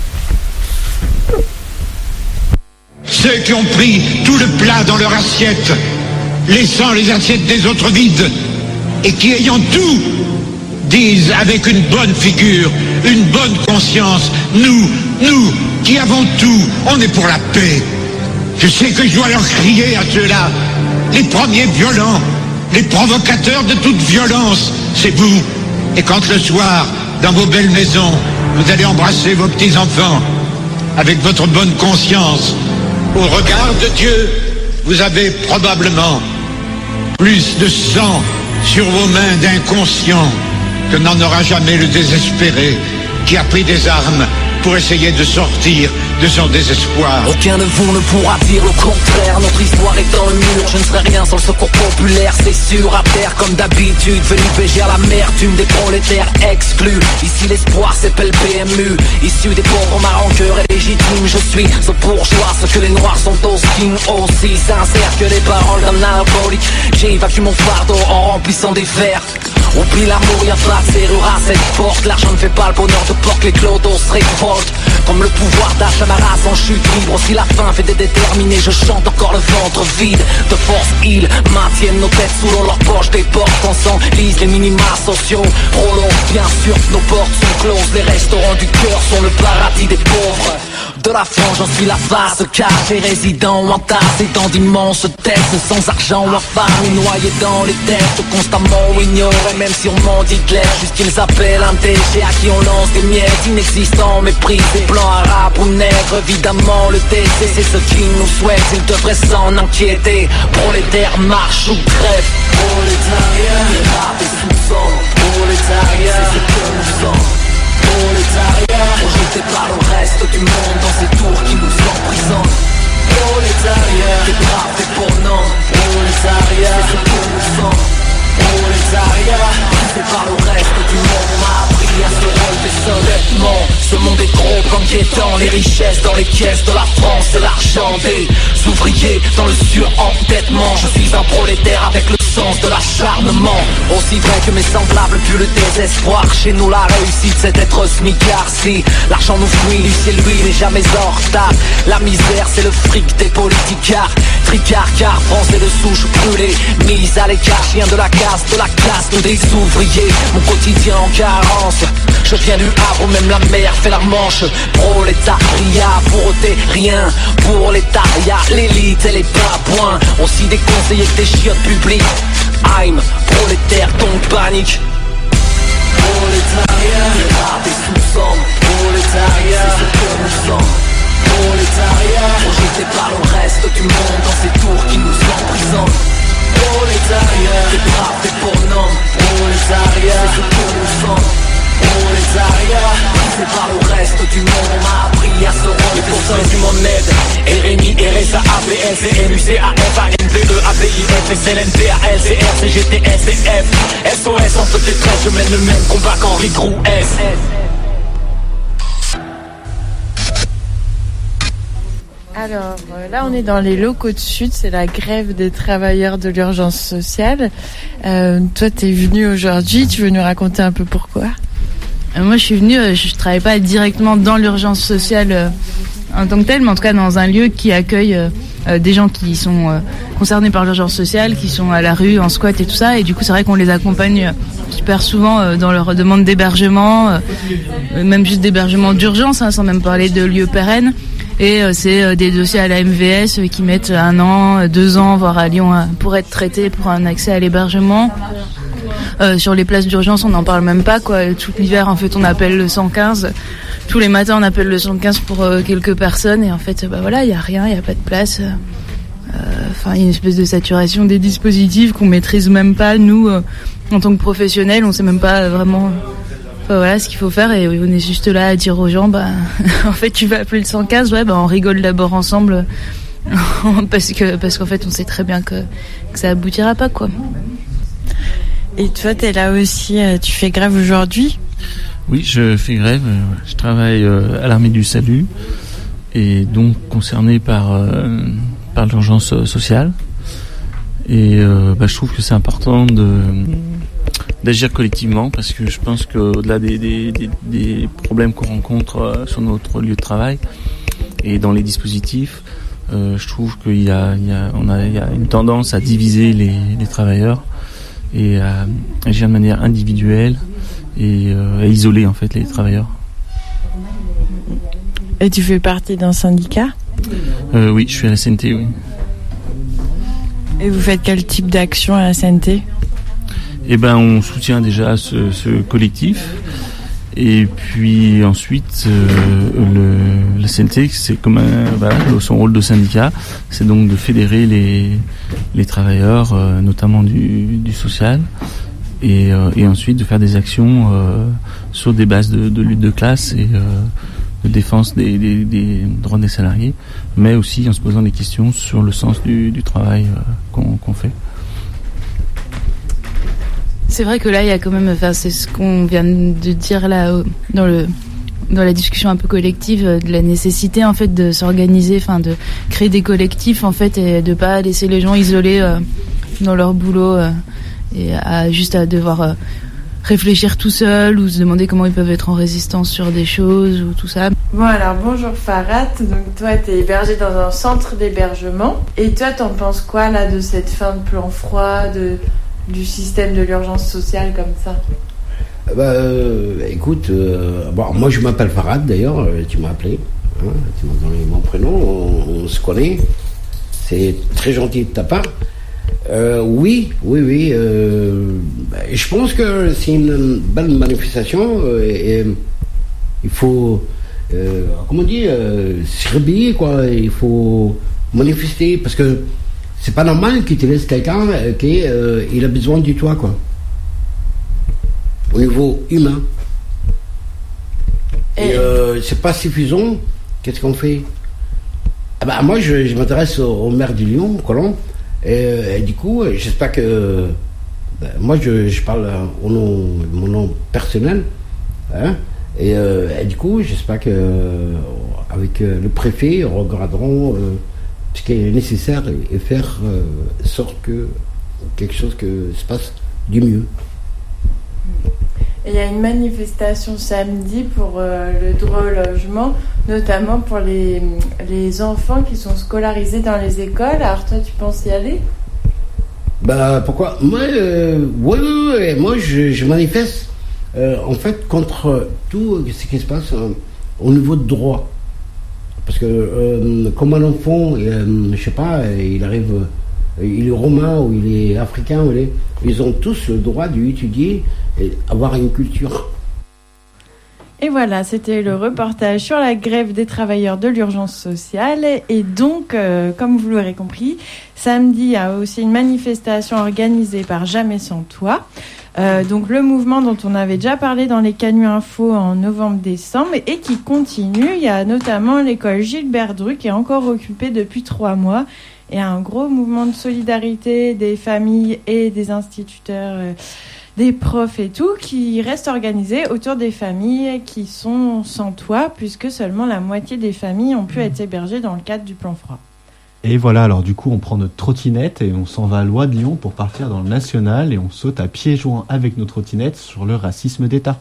Ceux qui ont pris tout le plat dans leur assiette, laissant les assiettes des autres vides, et qui, ayant tout, disent avec une bonne figure, une bonne conscience, nous, nous, qui avons tout, on est pour la paix. Je sais que je dois leur crier à ceux-là, les premiers violents, les provocateurs de toute violence, c'est vous. Et quand le soir, dans vos belles maisons, vous allez embrasser vos petits-enfants, avec votre bonne conscience, au regard de Dieu, vous avez probablement plus de sang sur vos mains d'inconscient que n'en aura jamais le désespéré qui a pris des armes pour essayer de sortir de son désespoir. Aucun de vous ne pourra dire le contraire. Notre histoire est dans le mur. Je ne serai rien sans le secours populaire, c'est sûr. À terre comme d'habitude, venu péger à l'amertume des prolétaires exclus. Ici l'espoir s'appelle P M U. Issu des pauvres, ma rancœur est légitime. Je suis ce bourgeois, ce que les noirs sont aussi, aussi sincères que les paroles d'un alcoolique. J'évacue mon fardeau en remplissant des verres. Oublie l'amour, y'a pas de serrure à cette porte. L'argent ne fait pas le bonheur de porte, les clodos se révoltent. Comme le pouvoir d'achat ma race en chute libre. Si la faim fait des déterminés, je chante encore le ventre vide. De force, ils maintiennent nos têtes sous l'eau, leurs poches des portes. On s'enlise les minima sociaux. Rollo, bien sûr, nos portes sont closes. Les restaurants du cœur sont le paradis des pauvres. De la France, j'en suis la face cachée, résident entassé dans d'immenses têtes, sans argent ou affamés, noyés dans les têtes, constamment ignorés, même si on m'en dit clair, jusqu'ils appellent un déchet à qui on lance des miettes inexistants, méprisés, blancs, arabes ou nègres, évidemment le décès, c'est ce qu'ils nous souhaitent, ils devraient s'en inquiéter, prolétaires, marche ou crève, prolétariat, les rap et sous-sol, prolétariat, c'est ce que nous sommes. Prolétariat, rejeté par le reste du monde dans ces tours qui nous emprisonnent. Prolétariat, t'es brave, t'es pour non. Prolétariat, c'est ce que nous sommes. Prolétariat, rejeté par le reste du monde, on m'a appris à se relever solidement. Ce monde est trop inquiétant, les richesses dans les caisses de la France et l'argent des ouvriers dans le surendettement. Je suis un prolétaire avec le sens de l'acharnement. Aussi vrai que mes semblables plus le désespoir. Chez nous la réussite c'est être smicard. Si l'argent nous fuit, lui lui n'est jamais en retard. La misère c'est le fric des politicards. Tricard car France est de souche brûlée. Mise à l'écart, chien de la casse, de la caste des ouvriers. Mon quotidien en carence. Je viens du Havre, même la mer fait la manche. Prolétariat, pauvreté, rien pour l'étariat. L'élite et les babouins, aussi déconseillés que des chiottes publiques. I'm prolétaire, donc panique. Prolétariat, les rares des sous-sommes. Prolétariat, c'est ce que nous sommes. Prolétariat, projeté par le reste du monde dans ces tours qui nous emprisonnent. Prolétariat, des braves, des bonhommes. Prolétariat, c'est ce que nous sommes. Prolétariat, c'est par le reste du monde, on m'a appris à se rendre. Les pourcents du monde n'aide. R M I, R S A, A P L, C M U, C A F, A N V E, A P I F, S L N, T A L, C R, C G T, S C F, S O S en feu de détresse, je mène le même combat qu'Henri Drouès. Alors euh, là, on est dans les locaux de Sud, c'est la grève des travailleurs de l'urgence sociale. Euh, toi, t'es venu aujourd'hui, tu veux nous raconter un peu pourquoi ? euh, Moi, je suis venue, euh, je travaille pas directement dans l'urgence sociale euh, en tant que telle, mais en tout cas dans un lieu qui accueille euh, euh, des gens qui sont euh, concernés par l'urgence sociale, qui sont à la rue, en squat et tout ça. Et du coup, c'est vrai qu'on les accompagne euh, super souvent euh, dans leur demande d'hébergement, euh, même juste d'hébergement d'urgence, hein, sans même parler de lieux pérennes. Et euh, c'est euh, des dossiers à la M V S euh, qui mettent un an, deux ans, voire à Lyon euh, pour être traités pour un accès à l'hébergement. Euh, sur les places d'urgence, on n'en parle même pas, quoi. Tout l'hiver, en fait, on appelle le cent quinze. Tous les matins, on appelle le cent quinze pour euh, quelques personnes. Et en fait, bah voilà, il y a rien, il y a pas de place. Enfin, euh, il y a une espèce de saturation des dispositifs qu'on maîtrise même pas. Nous, euh, en tant que professionnels, on sait même pas vraiment. Enfin, voilà ce qu'il faut faire, et on est juste là à dire aux gens, bah, en fait, tu vas appeler le cent quinze, ouais, bah, on rigole d'abord ensemble, parce que, parce qu'en fait, on sait très bien que, que ça aboutira pas, quoi. Et toi, t'es là aussi, tu fais grève aujourd'hui ? Oui, je fais grève, je travaille à l'Armée du Salut, et donc concerné par, euh, par l'urgence sociale, et euh, bah, je trouve que c'est important de... d'agir collectivement, parce que je pense qu'au-delà des, des, des, des problèmes qu'on rencontre sur notre lieu de travail et dans les dispositifs, euh, je trouve qu'il y a, il y a, on a, il y a une tendance à diviser les, les travailleurs et à agir de manière individuelle et euh, à isoler en fait les travailleurs. Et tu fais partie d'un syndicat ? euh, Oui, je suis à la C N T, oui. Et vous faites quel type d'action à la C N T ? Eh ben, on soutient déjà ce, ce collectif, et puis ensuite euh, le, la C N T, c'est comme un, voilà, son rôle de syndicat, c'est donc de fédérer les les travailleurs, euh, notamment du, du social, et, euh, et ensuite de faire des actions euh, sur des bases de, de lutte de classe et euh, de défense des, des, des droits des salariés, mais aussi en se posant des questions sur le sens du, du travail euh, qu'on, qu'on fait. C'est vrai que là, il y a quand même, enfin, c'est ce qu'on vient de dire là dans le dans la discussion un peu collective, de la nécessité en fait de s'organiser, enfin de créer des collectifs en fait, et de pas laisser les gens isolés euh, dans leur boulot euh, et à juste à devoir euh, réfléchir tout seul ou se demander comment ils peuvent être en résistance sur des choses ou tout ça. Bon alors bonjour Farhat, donc toi t'es hébergé dans un centre d'hébergement, et toi t'en penses quoi là de cette fin de plan froid, de du système de l'urgence sociale comme ça? Bah, euh, écoute, euh, bon, moi je m'appelle Farhat d'ailleurs, euh, tu m'as appelé, hein, tu m'as donné mon prénom, on, on se connaît, c'est très gentil de ta part. Euh, oui, oui, oui, euh, bah, je pense que c'est une belle manifestation, euh, et, et il faut, euh, comment dire, euh, se réveiller, quoi, il faut manifester, parce que c'est pas normal qu'il te laisse quelqu'un euh, qui euh, il a besoin de toi, quoi. Au niveau humain. Et euh, c'est pas suffisant. Qu'est-ce qu'on fait? Ah bah, moi, je, je m'intéresse au, au maire du Lyon, Colomb. Et, et du coup, j'espère que... Ben, moi, je, je parle au nom, mon nom personnel. Hein, et, euh, et du coup, j'espère que avec euh, le préfet, regarderont euh, ce qui est nécessaire et, et faire euh, sorte que quelque chose que se passe du mieux. Il y a une manifestation samedi pour euh, le droit au logement, notamment pour les, les enfants qui sont scolarisés dans les écoles. Alors toi, tu penses y aller ? Bah pourquoi ? Moi, euh, ouais, ouais, ouais, moi je, je manifeste euh, en fait contre tout ce qui se passe euh, au niveau de droit. Parce que euh, comme un enfant, euh, je sais pas, il arrive, euh, il est romain ou il est africain, ou il est, ils ont tous le droit d'étudier et avoir une culture. Et voilà, c'était le reportage sur la grève des travailleurs de l'urgence sociale. Et donc, euh, comme vous l'aurez compris, samedi, il y a aussi une manifestation organisée par Jamais sans toi. Euh, donc le mouvement dont on avait déjà parlé dans les Canuts Info en novembre-décembre et qui continue. Il y a notamment l'école Gilbert Druck qui est encore occupée depuis trois mois. Et un gros mouvement de solidarité des familles et des instituteurs... Euh, des profs et tout, qui restent organisés autour des familles qui sont sans toit, puisque seulement la moitié des familles ont pu être hébergées dans le cadre du plan froid. Et voilà, alors du coup, on prend notre trottinette et on s'en va à Loi de Lyon pour partir dans le national et on saute à pieds joints avec nos trottinettes sur le racisme d'État.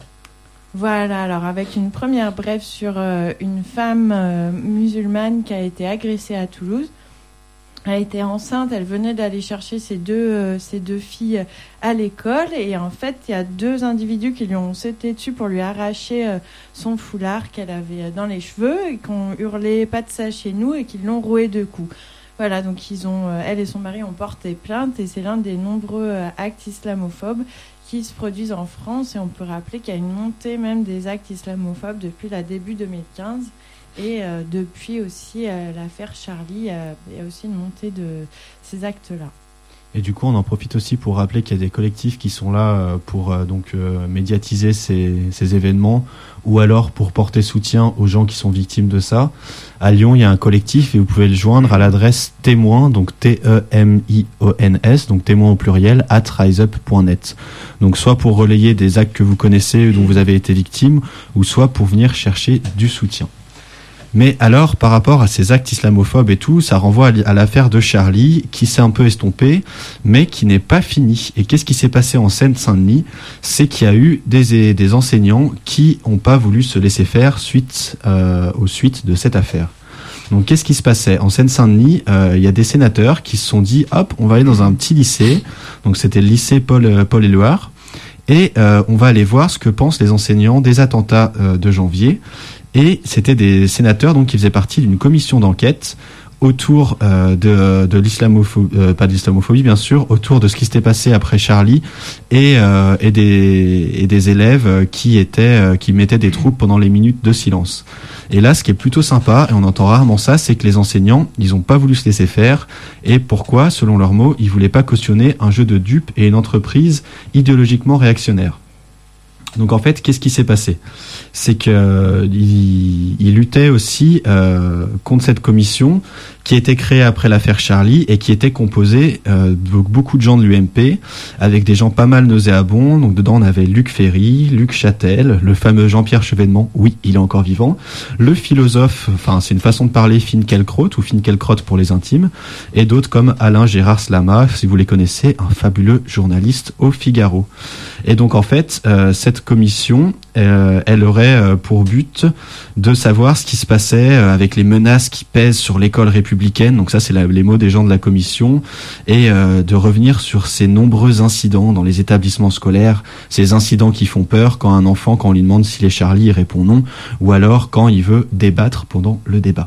Voilà, alors avec une première brève sur euh, une femme euh, musulmane qui a été agressée à Toulouse. Elle était enceinte, elle venait d'aller chercher ses deux, euh, ses deux filles à l'école et en fait il y a deux individus qui lui ont sauté dessus pour lui arracher euh, son foulard qu'elle avait dans les cheveux et qui ont hurlé pas de ça chez nous et qui l'ont roué de coups. Voilà, donc ils ont, euh, elle et son mari ont porté plainte et c'est l'un des nombreux euh, actes islamophobes qui se produisent en France et on peut rappeler qu'il y a une montée même des actes islamophobes depuis le début deux mille quinze. Et euh, depuis aussi euh, l'affaire Charlie, euh, il y a aussi une montée de ces actes-là. Et du coup, on en profite aussi pour rappeler qu'il y a des collectifs qui sont là euh, pour euh, donc euh, médiatiser ces, ces événements ou alors pour porter soutien aux gens qui sont victimes de ça. À Lyon, il y a un collectif et vous pouvez le joindre à l'adresse témoin, donc T E M I O N S, donc témoin au pluriel, at riseup point net. Donc soit pour relayer des actes que vous connaissez dont vous avez été victime ou soit pour venir chercher du soutien. Mais alors, par rapport à ces actes islamophobes et tout, ça renvoie à l'affaire de Charlie, qui s'est un peu estompée, mais qui n'est pas finie. Et qu'est-ce qui s'est passé en Seine-Saint-Denis ? C'est qu'il y a eu des, des enseignants qui n'ont pas voulu se laisser faire suite euh, aux suites de cette affaire. Donc, qu'est-ce qui se passait ? En Seine-Saint-Denis, euh, il y a des sénateurs qui se sont dit, hop, on va aller dans un petit lycée. Donc, c'était le lycée Paul, Paul Éluard. Et euh, on va aller voir ce que pensent les enseignants des attentats euh, de janvier. Et c'était des sénateurs donc qui faisaient partie d'une commission d'enquête autour euh, de, de l'islamophobie, euh, pas de l'islamophobie bien sûr, autour de ce qui s'était passé après Charlie et, euh, et, des, et des élèves qui étaient euh, qui mettaient des troupes pendant les minutes de silence. Et là, ce qui est plutôt sympa, et on entend rarement ça, c'est que les enseignants, ils ont pas voulu se laisser faire. Et pourquoi ? Selon leurs mots, ils voulaient pas cautionner un jeu de dupes et une entreprise idéologiquement réactionnaire. Donc en fait, qu'est-ce qui s'est passé ? C'est que euh, il, il luttait aussi euh, contre cette commission qui a été créée après l'affaire Charlie et qui était composée euh, de beaucoup de gens de l'U M P, avec des gens pas mal nauséabonds. Donc dedans, on avait Luc Ferry, Luc Châtel, le fameux Jean-Pierre Chevènement, oui, il est encore vivant, le philosophe, enfin c'est une façon de parler, Finkielkraut ou Finkielkraut pour les intimes, et d'autres comme Alain Gérard Slama, si vous les connaissez, un fabuleux journaliste au Figaro. Et donc en fait, euh, cette commission, euh, elle aurait euh, pour but de savoir ce qui se passait euh, avec les menaces qui pèsent sur l'école républicaine, donc ça c'est la, les mots des gens de la commission, et euh, de revenir sur ces nombreux incidents dans les établissements scolaires, ces incidents qui font peur quand un enfant, quand on lui demande s'il est Charlie, il répond non, ou alors quand il veut débattre pendant le débat.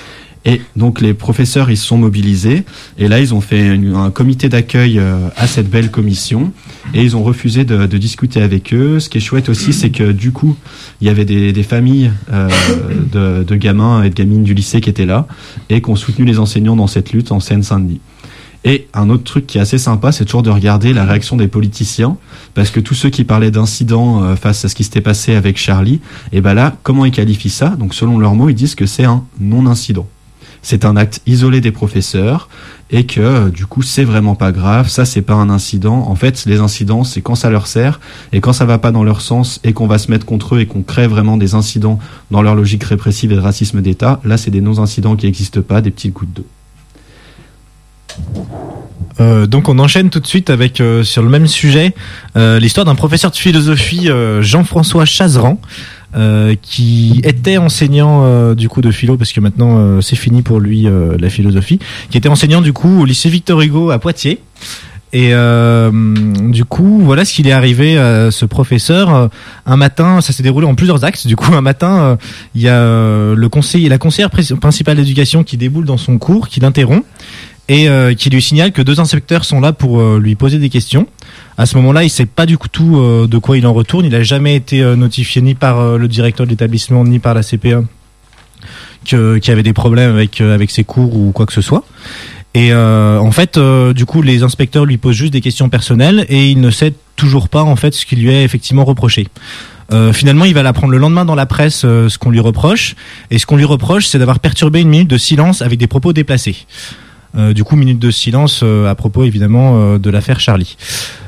Et donc les professeurs ils se sont mobilisés et là ils ont fait une, un comité d'accueil euh, à cette belle commission et ils ont refusé de, de discuter avec eux. Ce qui est chouette aussi c'est que du coup il y avait des, des familles euh, de, de gamins et de gamines du lycée qui étaient là et qui ont soutenu les enseignants dans cette lutte en Seine-Saint-Denis. Et un autre truc qui est assez sympa, c'est toujours de regarder la réaction des politiciens, parce que tous ceux qui parlaient d'incidents euh, face à ce qui s'était passé avec Charlie, et ben là, comment ils qualifient ça ? Donc selon leurs mots, ils disent que c'est un non-incident. C'est un acte isolé des professeurs et que euh, du coup c'est vraiment pas grave, ça c'est pas un incident. En fait les incidents c'est quand ça leur sert et quand ça va pas dans leur sens et qu'on va se mettre contre eux et qu'on crée vraiment des incidents dans leur logique répressive et de racisme d'État, là c'est des non-incidents qui n'existent pas, des petites gouttes d'eau. Euh, donc on enchaîne tout de suite avec euh, sur le même sujet euh, l'histoire d'un professeur de philosophie, euh, Jean-François Chazeran, euh, qui était enseignant euh, du coup de philo, parce que maintenant euh, c'est fini pour lui euh, la philosophie, qui était enseignant du coup au lycée Victor Hugo à Poitiers. Et euh, du coup, voilà ce qu'il est arrivé à ce professeur. Un matin, ça s'est déroulé en plusieurs axes. Du coup, un matin, il y a le conseiller, la conseillère principale d'éducation qui déboule dans son cours, qui l'interrompt et euh, qui lui signale que deux inspecteurs sont là pour euh, lui poser des questions. À ce moment-là, il sait pas du tout euh, de quoi il en retourne. Il a jamais été euh, notifié ni par euh, le directeur de l'établissement ni par la C P E que qu'il y avait des problèmes avec euh, avec ses cours ou quoi que ce soit. Et euh, en fait, euh, du coup, les inspecteurs lui posent juste des questions personnelles et il ne sait toujours pas en fait ce qui lui est effectivement reproché. Euh, finalement, il va l'apprendre le lendemain dans la presse euh, ce qu'on lui reproche, et ce qu'on lui reproche, c'est d'avoir perturbé une minute de silence avec des propos déplacés. Euh, du coup, minute de silence euh, à propos évidemment euh, de l'affaire Charlie.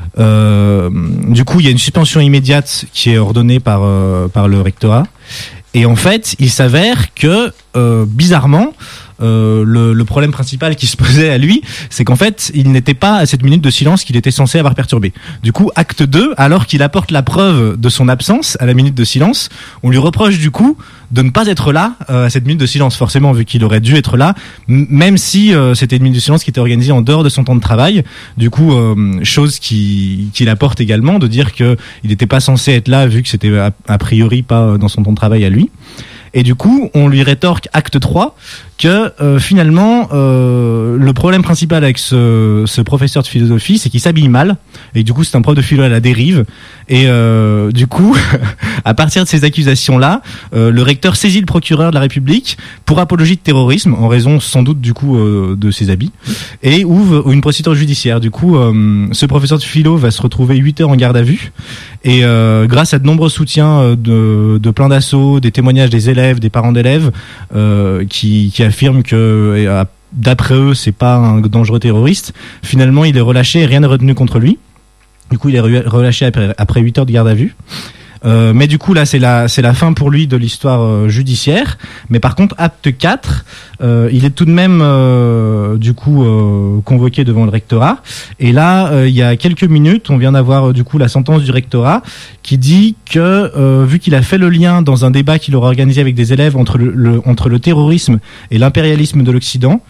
Euh, du coup, il y a une suspension immédiate qui est ordonnée par euh, par le rectorat. Et en fait, il s'avère que euh, bizarrement, Euh, le, le problème principal qui se posait à lui, c'est qu'en fait, il n'était pas à cette minute de silence qu'il était censé avoir perturbé. Du coup, acte deux, alors qu'il apporte la preuve de son absence à la minute de silence, on lui reproche du coup de ne pas être là euh, à cette minute de silence, forcément, vu qu'il aurait dû être là, m- même si euh, c'était une minute de silence qui était organisée en dehors de son temps de travail. Du coup, euh, chose qui, qui l'apporte également, de dire qu'il n'était pas censé être là, vu que c'était a, a priori pas dans son temps de travail à lui. Et du coup, on lui rétorque acte trois que euh, finalement euh, le problème principal avec ce, ce professeur de philosophie, c'est qu'il s'habille mal, et du coup c'est un prof de philo à la dérive. Et euh, du coup, à partir de ces accusations-là, euh, le recteur saisit le procureur de la République pour apologie de terrorisme, en raison sans doute du coup euh, de ses habits, et ouvre une procédure judiciaire. Du coup, euh, ce professeur de philo va se retrouver huit heures en garde à vue, et euh, grâce à de nombreux soutiens de, de plein d'assauts, des témoignages des élèves, des parents d'élèves, euh, qui, qui affirment que d'après eux c'est pas un dangereux terroriste, finalement il est relâché et rien n'est retenu contre lui. Du coup il est relâché après, après huit heures de garde à vue. Euh, mais du coup là c'est la c'est la fin pour lui de l'histoire euh, judiciaire. Mais par contre acte quatre, euh, il est tout de même euh, du coup euh, convoqué devant le rectorat. Et là euh, il y a quelques minutes on vient d'avoir euh, du coup la sentence du rectorat qui dit que euh, vu qu'il a fait le lien dans un débat qu'il aurait organisé avec des élèves entre le, le entre le terrorisme et l'impérialisme de l'Occident,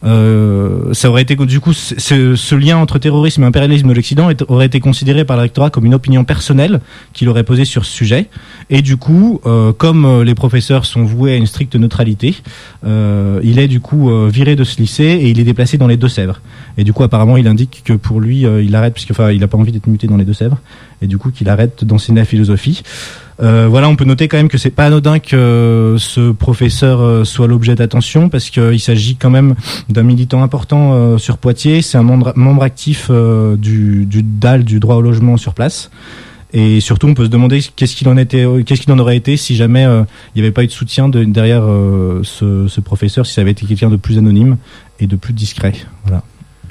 euh, ça aurait été du coup ce, ce lien entre terrorisme et impérialisme de l'Occident est, aurait été considéré par le rectorat comme une opinion personnelle qu'il aurait posée sur ce sujet. Et du coup, euh, comme euh, les professeurs sont voués à une stricte neutralité, euh, il est du coup euh, viré de ce lycée et il est déplacé dans les Deux-Sèvres. Et du coup, apparemment, il indique que pour lui, euh, il arrête, parce que enfin, il a pas envie d'être muté dans les Deux-Sèvres, et du coup, qu'il arrête d'enseigner la philosophie. Euh, voilà, on peut noter quand même que c'est pas anodin que ce professeur euh, soit l'objet d'attention, parce qu'il s'agit quand même d'un militant important euh, sur Poitiers. C'est un membre, membre actif euh, du, du D A L, du droit au logement sur place. Et surtout, on peut se demander qu'est-ce qu'il en était, qu'est-ce qu'il en aurait été si jamais euh, il n'y avait pas eu de soutien de, derrière euh, ce, ce professeur, si ça avait été quelqu'un de plus anonyme et de plus discret. Voilà.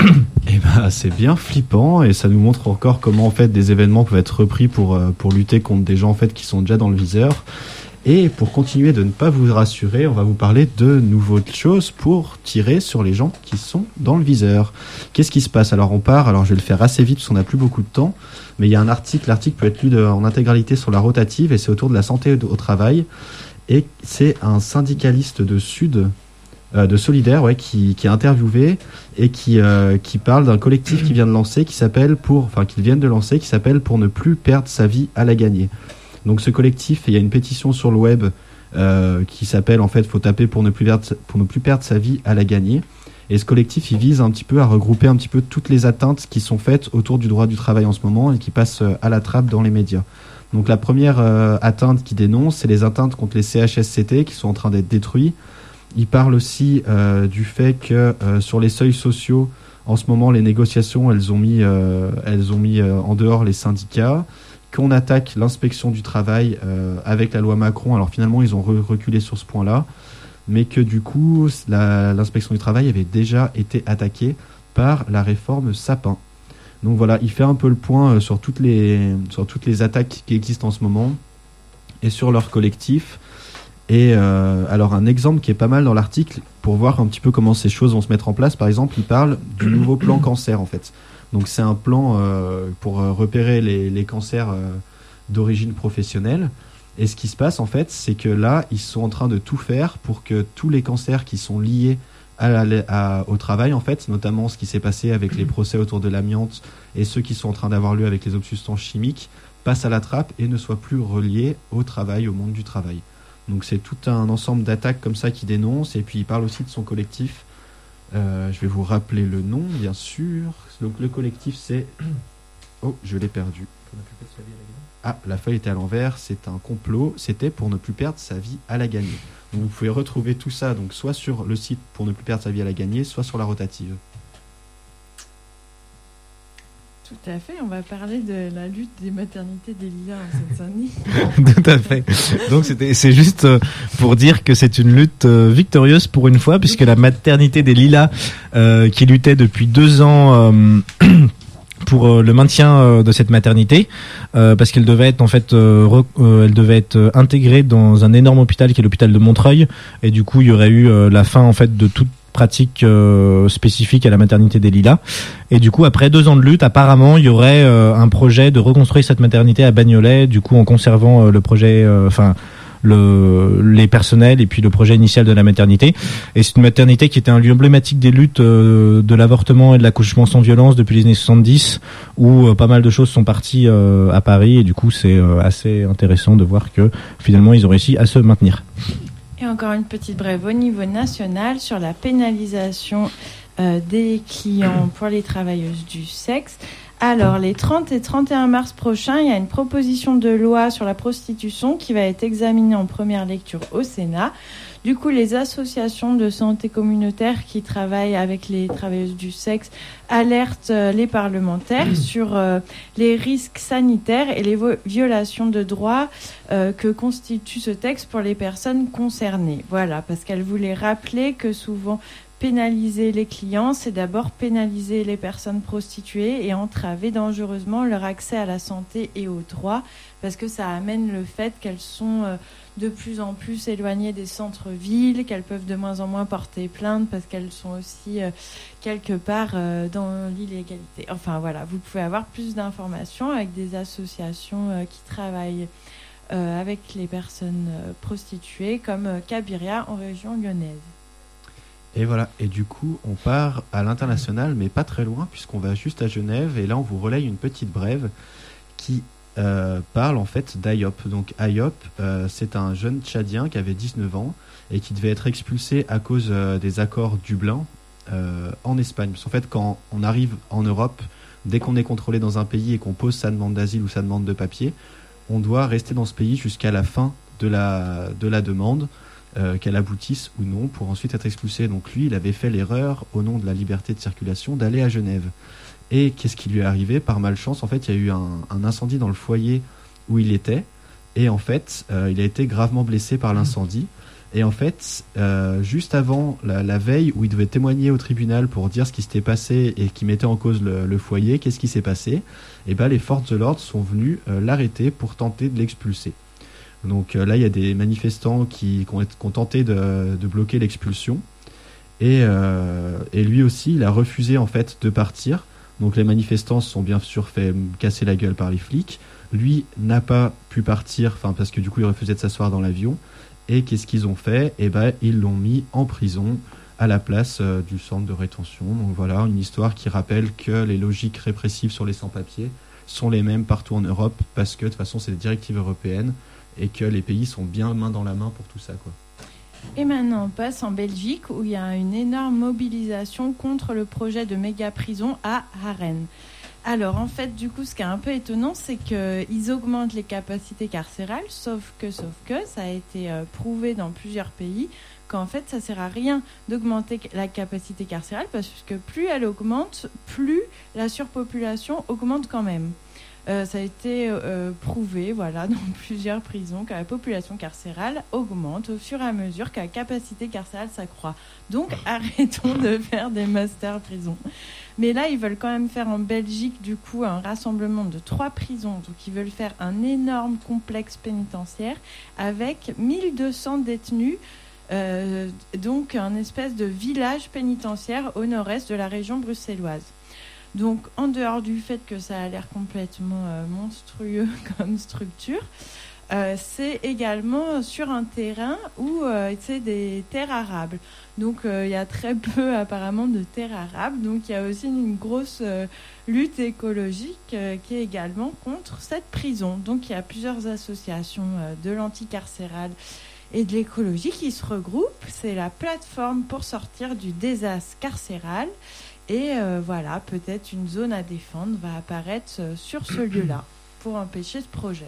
Et ben, c'est bien flippant, et ça nous montre encore comment en fait des événements peuvent être repris pour euh, pour lutter contre des gens en fait qui sont déjà dans le viseur. Et pour continuer de ne pas vous rassurer, on va vous parler de nouvelles choses pour tirer sur les gens qui sont dans le viseur. Qu'est-ce qui se passe? Alors on part, alors je vais le faire assez vite parce qu'on n'a plus beaucoup de temps, mais il y a un article, l'article peut être lu de, en intégralité sur la rotative, et c'est autour de la santé au travail, et c'est un syndicaliste de Sud, euh, de Solidaire, ouais, qui, qui est interviewé et qui, euh, qui parle d'un collectif qui vient de lancer, qui s'appelle pour, enfin qu'ils viennent de lancer, qui s'appelle Pour ne plus perdre sa vie à la gagner. Donc ce collectif, il y a une pétition sur le web euh, qui s'appelle en fait faut taper pour ne plus perdre pour ne plus perdre sa vie à la gagner. Et ce collectif, il vise un petit peu à regrouper un petit peu toutes les atteintes qui sont faites autour du droit du travail en ce moment et qui passent à la trappe dans les médias. Donc la première euh, atteinte qu'il dénonce, c'est les atteintes contre les C H S C T qui sont en train d'être détruits. Il parle aussi euh, du fait que euh, sur les seuils sociaux, en ce moment, les négociations, elles ont mis, euh, elles ont mis euh, en dehors les syndicats, qu'on attaque l'inspection du travail euh, avec la loi Macron. Alors finalement, ils ont re- reculé sur ce point-là, mais que du coup, la, l'inspection du travail avait déjà été attaquée par la réforme Sapin. Donc voilà, il fait un peu le point euh, sur toutes les sur toutes les attaques qui existent en ce moment et sur leur collectif. Et euh, alors un exemple qui est pas mal dans l'article, pour voir un petit peu comment ces choses vont se mettre en place, par exemple, il parle du nouveau plan cancer en fait. Donc c'est un plan euh, pour euh, repérer les, les cancers euh, d'origine professionnelle. Et ce qui se passe en fait, c'est que là, ils sont en train de tout faire pour que tous les cancers qui sont liés à la, à, au travail en fait, notamment ce qui s'est passé avec les procès autour de l'amiante et ceux qui sont en train d'avoir lieu avec les autres substances chimiques, passent à la trappe et ne soient plus reliés au travail, au monde du travail. Donc c'est tout un ensemble d'attaques comme ça qui dénonce, et puis il parle aussi de son collectif. Euh, je vais vous rappeler le nom, bien sûr. Donc le collectif c'est... Oh, je l'ai perdu. Ah, la feuille était à l'envers, c'est un complot, c'était pour ne plus perdre sa vie à la gagner. Donc vous pouvez retrouver tout ça donc soit sur le site pour ne plus perdre sa vie à la gagner, soit sur la rotative. Tout à fait, on va parler de la lutte des maternités des Lilas en Seine-Saint-Denis. Tout à fait. Donc c'était, c'est juste pour dire que c'est une lutte victorieuse pour une fois, puisque la maternité des Lilas, euh, qui luttait depuis deux ans euh, pour le maintien de cette maternité, euh, parce qu'elle devait être en fait, euh, re, euh, elle devait être intégrée dans un énorme hôpital qui est l'hôpital de Montreuil, et du coup il y aurait eu euh, la fin en fait de toute pratique euh, spécifique à la maternité des Lilas. Et du coup, après deux ans de lutte, apparemment, il y aurait euh, un projet de reconstruire cette maternité à Bagnolet, du coup en conservant euh, le projet, enfin euh, le les personnels et puis le projet initial de la maternité. Et c'est une maternité qui était un lieu emblématique des luttes euh, de l'avortement et de l'accouchement sans violence depuis les années soixante-dix, où euh, pas mal de choses sont parties euh, à Paris, et du coup c'est euh, assez intéressant de voir que finalement ils ont réussi à se maintenir. Et encore une petite brève au niveau national sur la pénalisation euh, des clients pour les travailleuses du sexe. Alors, les trente et trente et un mars prochains, il y a une proposition de loi sur la prostitution qui va être examinée en première lecture au Sénat. Du coup, les associations de santé communautaire qui travaillent avec les travailleuses du sexe alertent les parlementaires sur euh, les risques sanitaires et les vo- violations de droits euh, que constitue ce texte pour les personnes concernées. Voilà, parce qu'elles voulaient rappeler que souvent pénaliser les clients, c'est d'abord pénaliser les personnes prostituées et entraver dangereusement leur accès à la santé et aux droits, parce que ça amène le fait qu'elles sont euh, de plus en plus éloignées des centres-villes, qu'elles peuvent de moins en moins porter plainte parce qu'elles sont aussi euh, quelque part euh, dans l'illégalité. Enfin voilà, vous pouvez avoir plus d'informations avec des associations euh, qui travaillent euh, avec les personnes euh, prostituées, comme euh, Cabiria en région lyonnaise. Et voilà, et du coup on part à l'international, mais pas très loin, puisqu'on va juste à Genève, et là on vous relaye une petite brève qui euh, parle en fait d'Ayop. Donc Ayop, euh, c'est un jeune Tchadien qui avait dix-neuf ans et qui devait être expulsé à cause euh, des accords Dublin euh, en Espagne. Parce qu'en fait, quand on arrive en Europe, dès qu'on est contrôlé dans un pays et qu'on pose sa demande d'asile ou sa demande de papier, on doit rester dans ce pays jusqu'à la fin de la, de la demande, Euh, qu'elle aboutisse ou non, pour ensuite être expulsé. Donc lui, il avait fait l'erreur, au nom de la liberté de circulation, d'aller à Genève. Et qu'est-ce qui lui est arrivé? Par malchance, en fait, il y a eu un, un incendie dans le foyer où il était, et en fait, euh, il a été gravement blessé par l'incendie. Et en fait, euh, juste avant la, la veille où il devait témoigner au tribunal pour dire ce qui s'était passé et qui mettait en cause le, le foyer, qu'est-ce qui s'est passé? Et ben, les forces de l'ordre sont venues euh, l'arrêter pour tenter de l'expulser. Donc euh, là, il y a des manifestants qui, qui, ont, qui ont tenté de, de bloquer l'expulsion. Et, euh, et lui aussi, il a refusé en fait de partir. Donc les manifestants se sont bien sûr fait casser la gueule par les flics. Lui n'a pas pu partir, enfin parce que du coup, il refusait de s'asseoir dans l'avion. Et qu'est-ce qu'ils ont fait? Eh ben, ils l'ont mis en prison à la place euh, du centre de rétention. Donc voilà, une histoire qui rappelle que les logiques répressives sur les sans-papiers sont les mêmes partout en Europe, parce que de toute façon, c'est des directives européennes, et que les pays sont bien main dans la main pour tout ça, quoi. Et maintenant, on passe en Belgique, où il y a une énorme mobilisation contre le projet de méga-prison à Haren. Alors, en fait, du coup, ce qui est un peu étonnant, c'est qu'ils augmentent les capacités carcérales, sauf que, sauf que, ça a été euh, prouvé dans plusieurs pays, qu'en fait, ça sert à rien d'augmenter la capacité carcérale, parce que plus elle augmente, plus la surpopulation augmente quand même. Euh, ça a été euh, prouvé, voilà, dans plusieurs prisons, que la population carcérale augmente au fur et à mesure que la capacité carcérale s'accroît. Donc, arrêtons de faire des masters prisons. Mais là, ils veulent quand même faire en Belgique, du coup, un rassemblement de trois prisons. Donc, ils veulent faire un énorme complexe pénitentiaire avec mille deux cents détenus. Euh, donc, un espèce de village pénitentiaire au nord-est de la région bruxelloise. Donc, en dehors du fait que ça a l'air complètement euh, monstrueux comme structure, euh, c'est également sur un terrain où euh, c'est des terres arables. Donc, il euh, y a très peu apparemment de terres arables. Donc, il y a aussi une grosse euh, lutte écologique euh, qui est également contre cette prison. Donc, il y a plusieurs associations euh, de l'anticarcéral et de l'écologie qui se regroupent. C'est la plateforme pour sortir du désastre carcéral. Et euh, voilà, peut-être une zone à défendre va apparaître euh, sur ce lieu-là pour empêcher ce projet.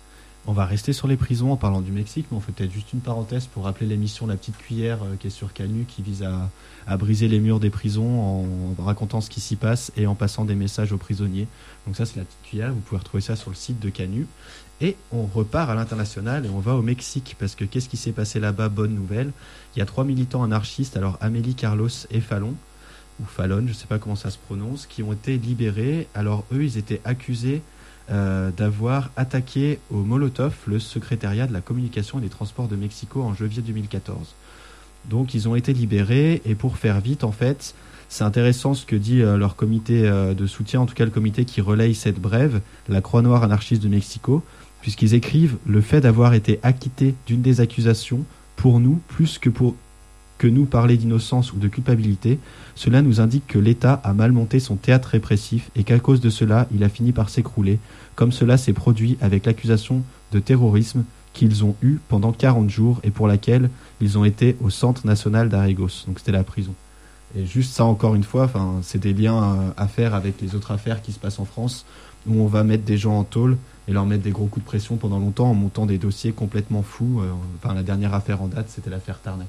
On va rester sur les prisons en parlant du Mexique, mais on fait peut-être juste une parenthèse pour rappeler l'émission La Petite Cuillère euh, qui est sur Canu, qui vise à, à briser les murs des prisons en racontant ce qui s'y passe et en passant des messages aux prisonniers. Donc ça, c'est La Petite Cuillère, vous pouvez retrouver ça sur le site de Canu. Et on repart à l'international et on va au Mexique, parce que qu'est-ce qui s'est passé là-bas? Bonne nouvelle. Il y a trois militants anarchistes, alors Amélie, Carlos et Fallon, ou Fallon, je ne sais pas comment ça se prononce, qui ont été libérés. Alors eux, ils étaient accusés euh, d'avoir attaqué au Molotov le secrétariat de la communication et des transports de Mexico en janvier deux mille quatorze. Donc ils ont été libérés, et pour faire vite, en fait, c'est intéressant ce que dit euh, leur comité euh, de soutien, en tout cas le comité qui relaye cette brève, la Croix-Noire anarchiste de Mexico, puisqu'ils écrivent « Le fait d'avoir été acquitté d'une des accusations, pour nous, plus que pour... que nous parler d'innocence ou de culpabilité, cela nous indique que l'État a mal monté son théâtre répressif et qu'à cause de cela, il a fini par s'écrouler, comme cela s'est produit avec l'accusation de terrorisme qu'ils ont eue pendant quarante jours et pour laquelle ils ont été au Centre national d'Arregos. » Donc c'était la prison. Et juste ça, encore une fois, c'est des liens à faire avec les autres affaires qui se passent en France, où on va mettre des gens en tôle et leur mettre des gros coups de pression pendant longtemps en montant des dossiers complètement fous. Enfin, la dernière affaire en date, c'était l'affaire Tarnac.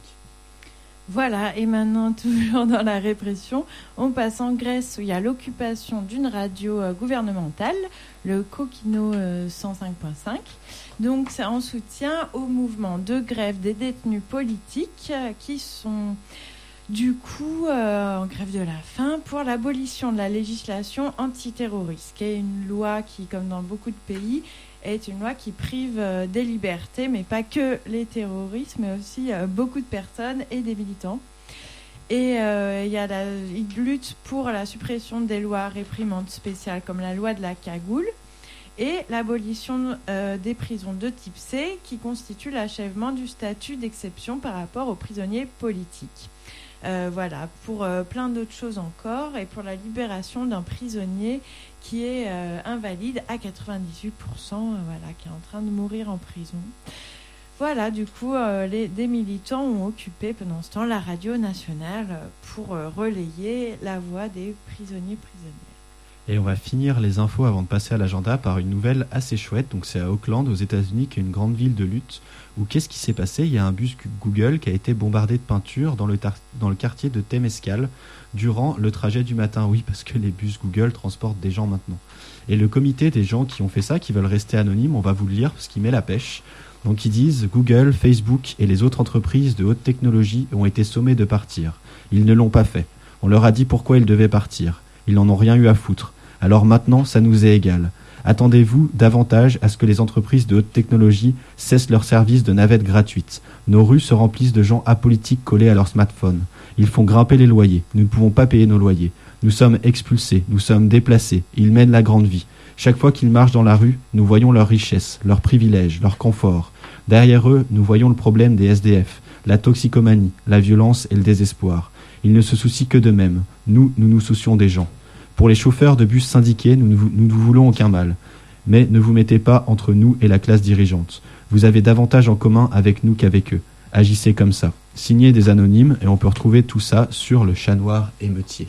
Voilà, et maintenant, toujours dans la répression, on passe en Grèce où il y a l'occupation d'une radio euh, gouvernementale, le Kokino euh, cent cinq point cinq. Donc, c'est en soutien au mouvement de grève des détenus politiques euh, qui sont du coup euh, en grève de la faim pour l'abolition de la législation antiterroriste, qui est une loi qui, comme dans beaucoup de pays, est une loi qui prive euh, des libertés, mais pas que les terroristes, mais aussi euh, beaucoup de personnes et des militants. Et euh, y a la, ils luttent pour la suppression des lois réprimantes spéciales, comme la loi de la cagoule, et l'abolition euh, des prisons de type C, qui constitue l'achèvement du statut d'exception par rapport aux prisonniers politiques. Euh, voilà, pour euh, plein d'autres choses encore, et pour la libération d'un prisonnier qui est euh, invalide à quatre-vingt-dix-huit pour cent, euh, voilà, qui est en train de mourir en prison. Voilà, du coup, euh, les, des militants ont occupé pendant ce temps la radio nationale euh, pour euh, relayer la voix des prisonniers prisonnières. Et on va finir les infos avant de passer à l'agenda par une nouvelle assez chouette. Donc c'est à Auckland, aux États-Unis, qui est une grande ville de lutte. Où qu'est-ce qui s'est passé? Il y a un bus Google qui a été bombardé de peinture dans le, tar- dans le quartier de Temescal durant le trajet du matin. Oui, parce que les bus Google transportent des gens maintenant. Et le comité des gens qui ont fait ça, qui veulent rester anonymes, on va vous le lire parce qu'il met la pêche. Donc ils disent « Google, Facebook et les autres entreprises de haute technologie ont été sommés de partir. Ils ne l'ont pas fait. On leur a dit pourquoi ils devaient partir. Ils n'en ont rien eu à foutre. Alors maintenant, ça nous est égal. Attendez-vous davantage à ce que les entreprises de haute technologie cessent leur service de navettes gratuites. Nos rues se remplissent de gens apolitiques collés à leur smartphone. Ils font grimper les loyers. Nous ne pouvons pas payer nos loyers. Nous sommes expulsés. Nous sommes déplacés. Ils mènent la grande vie. Chaque fois qu'ils marchent dans la rue, nous voyons leurs richesses, leurs privilèges, leur confort. Derrière eux, nous voyons le problème des S D F, la toxicomanie, la violence et le désespoir. Ils ne se soucient que d'eux-mêmes. Nous, nous nous soucions des gens. Pour les chauffeurs de bus syndiqués, nous ne vous, nous ne vous voulons aucun mal. Mais ne vous mettez pas entre nous et la classe dirigeante. Vous avez davantage en commun avec nous qu'avec eux. Agissez comme ça. Signez des anonymes et on peut retrouver tout ça sur le Chat Noir émeutier.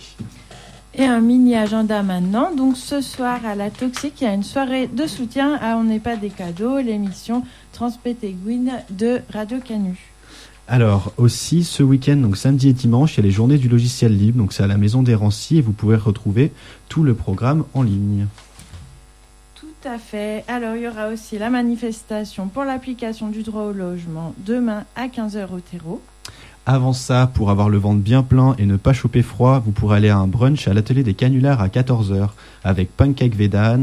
Et un mini-agenda maintenant. Donc ce soir à la Toxique, il y a une soirée de soutien à On n'est pas des cadeaux, l'émission Transpétéguine de Radio Canu. Alors aussi ce week-end, donc samedi et dimanche, il y a les journées du logiciel libre, donc c'est à la Maison des Rancy et vous pouvez retrouver tout le programme en ligne. Tout Tout à fait. Alors, il y aura aussi la manifestation pour l'application du droit au logement demain à quinze heures au terreau. Avant ça, pour avoir le ventre bien plein et ne pas choper froid, vous pourrez aller à un brunch à l'atelier des canulars à quatorze heures avec Pancake Vedan,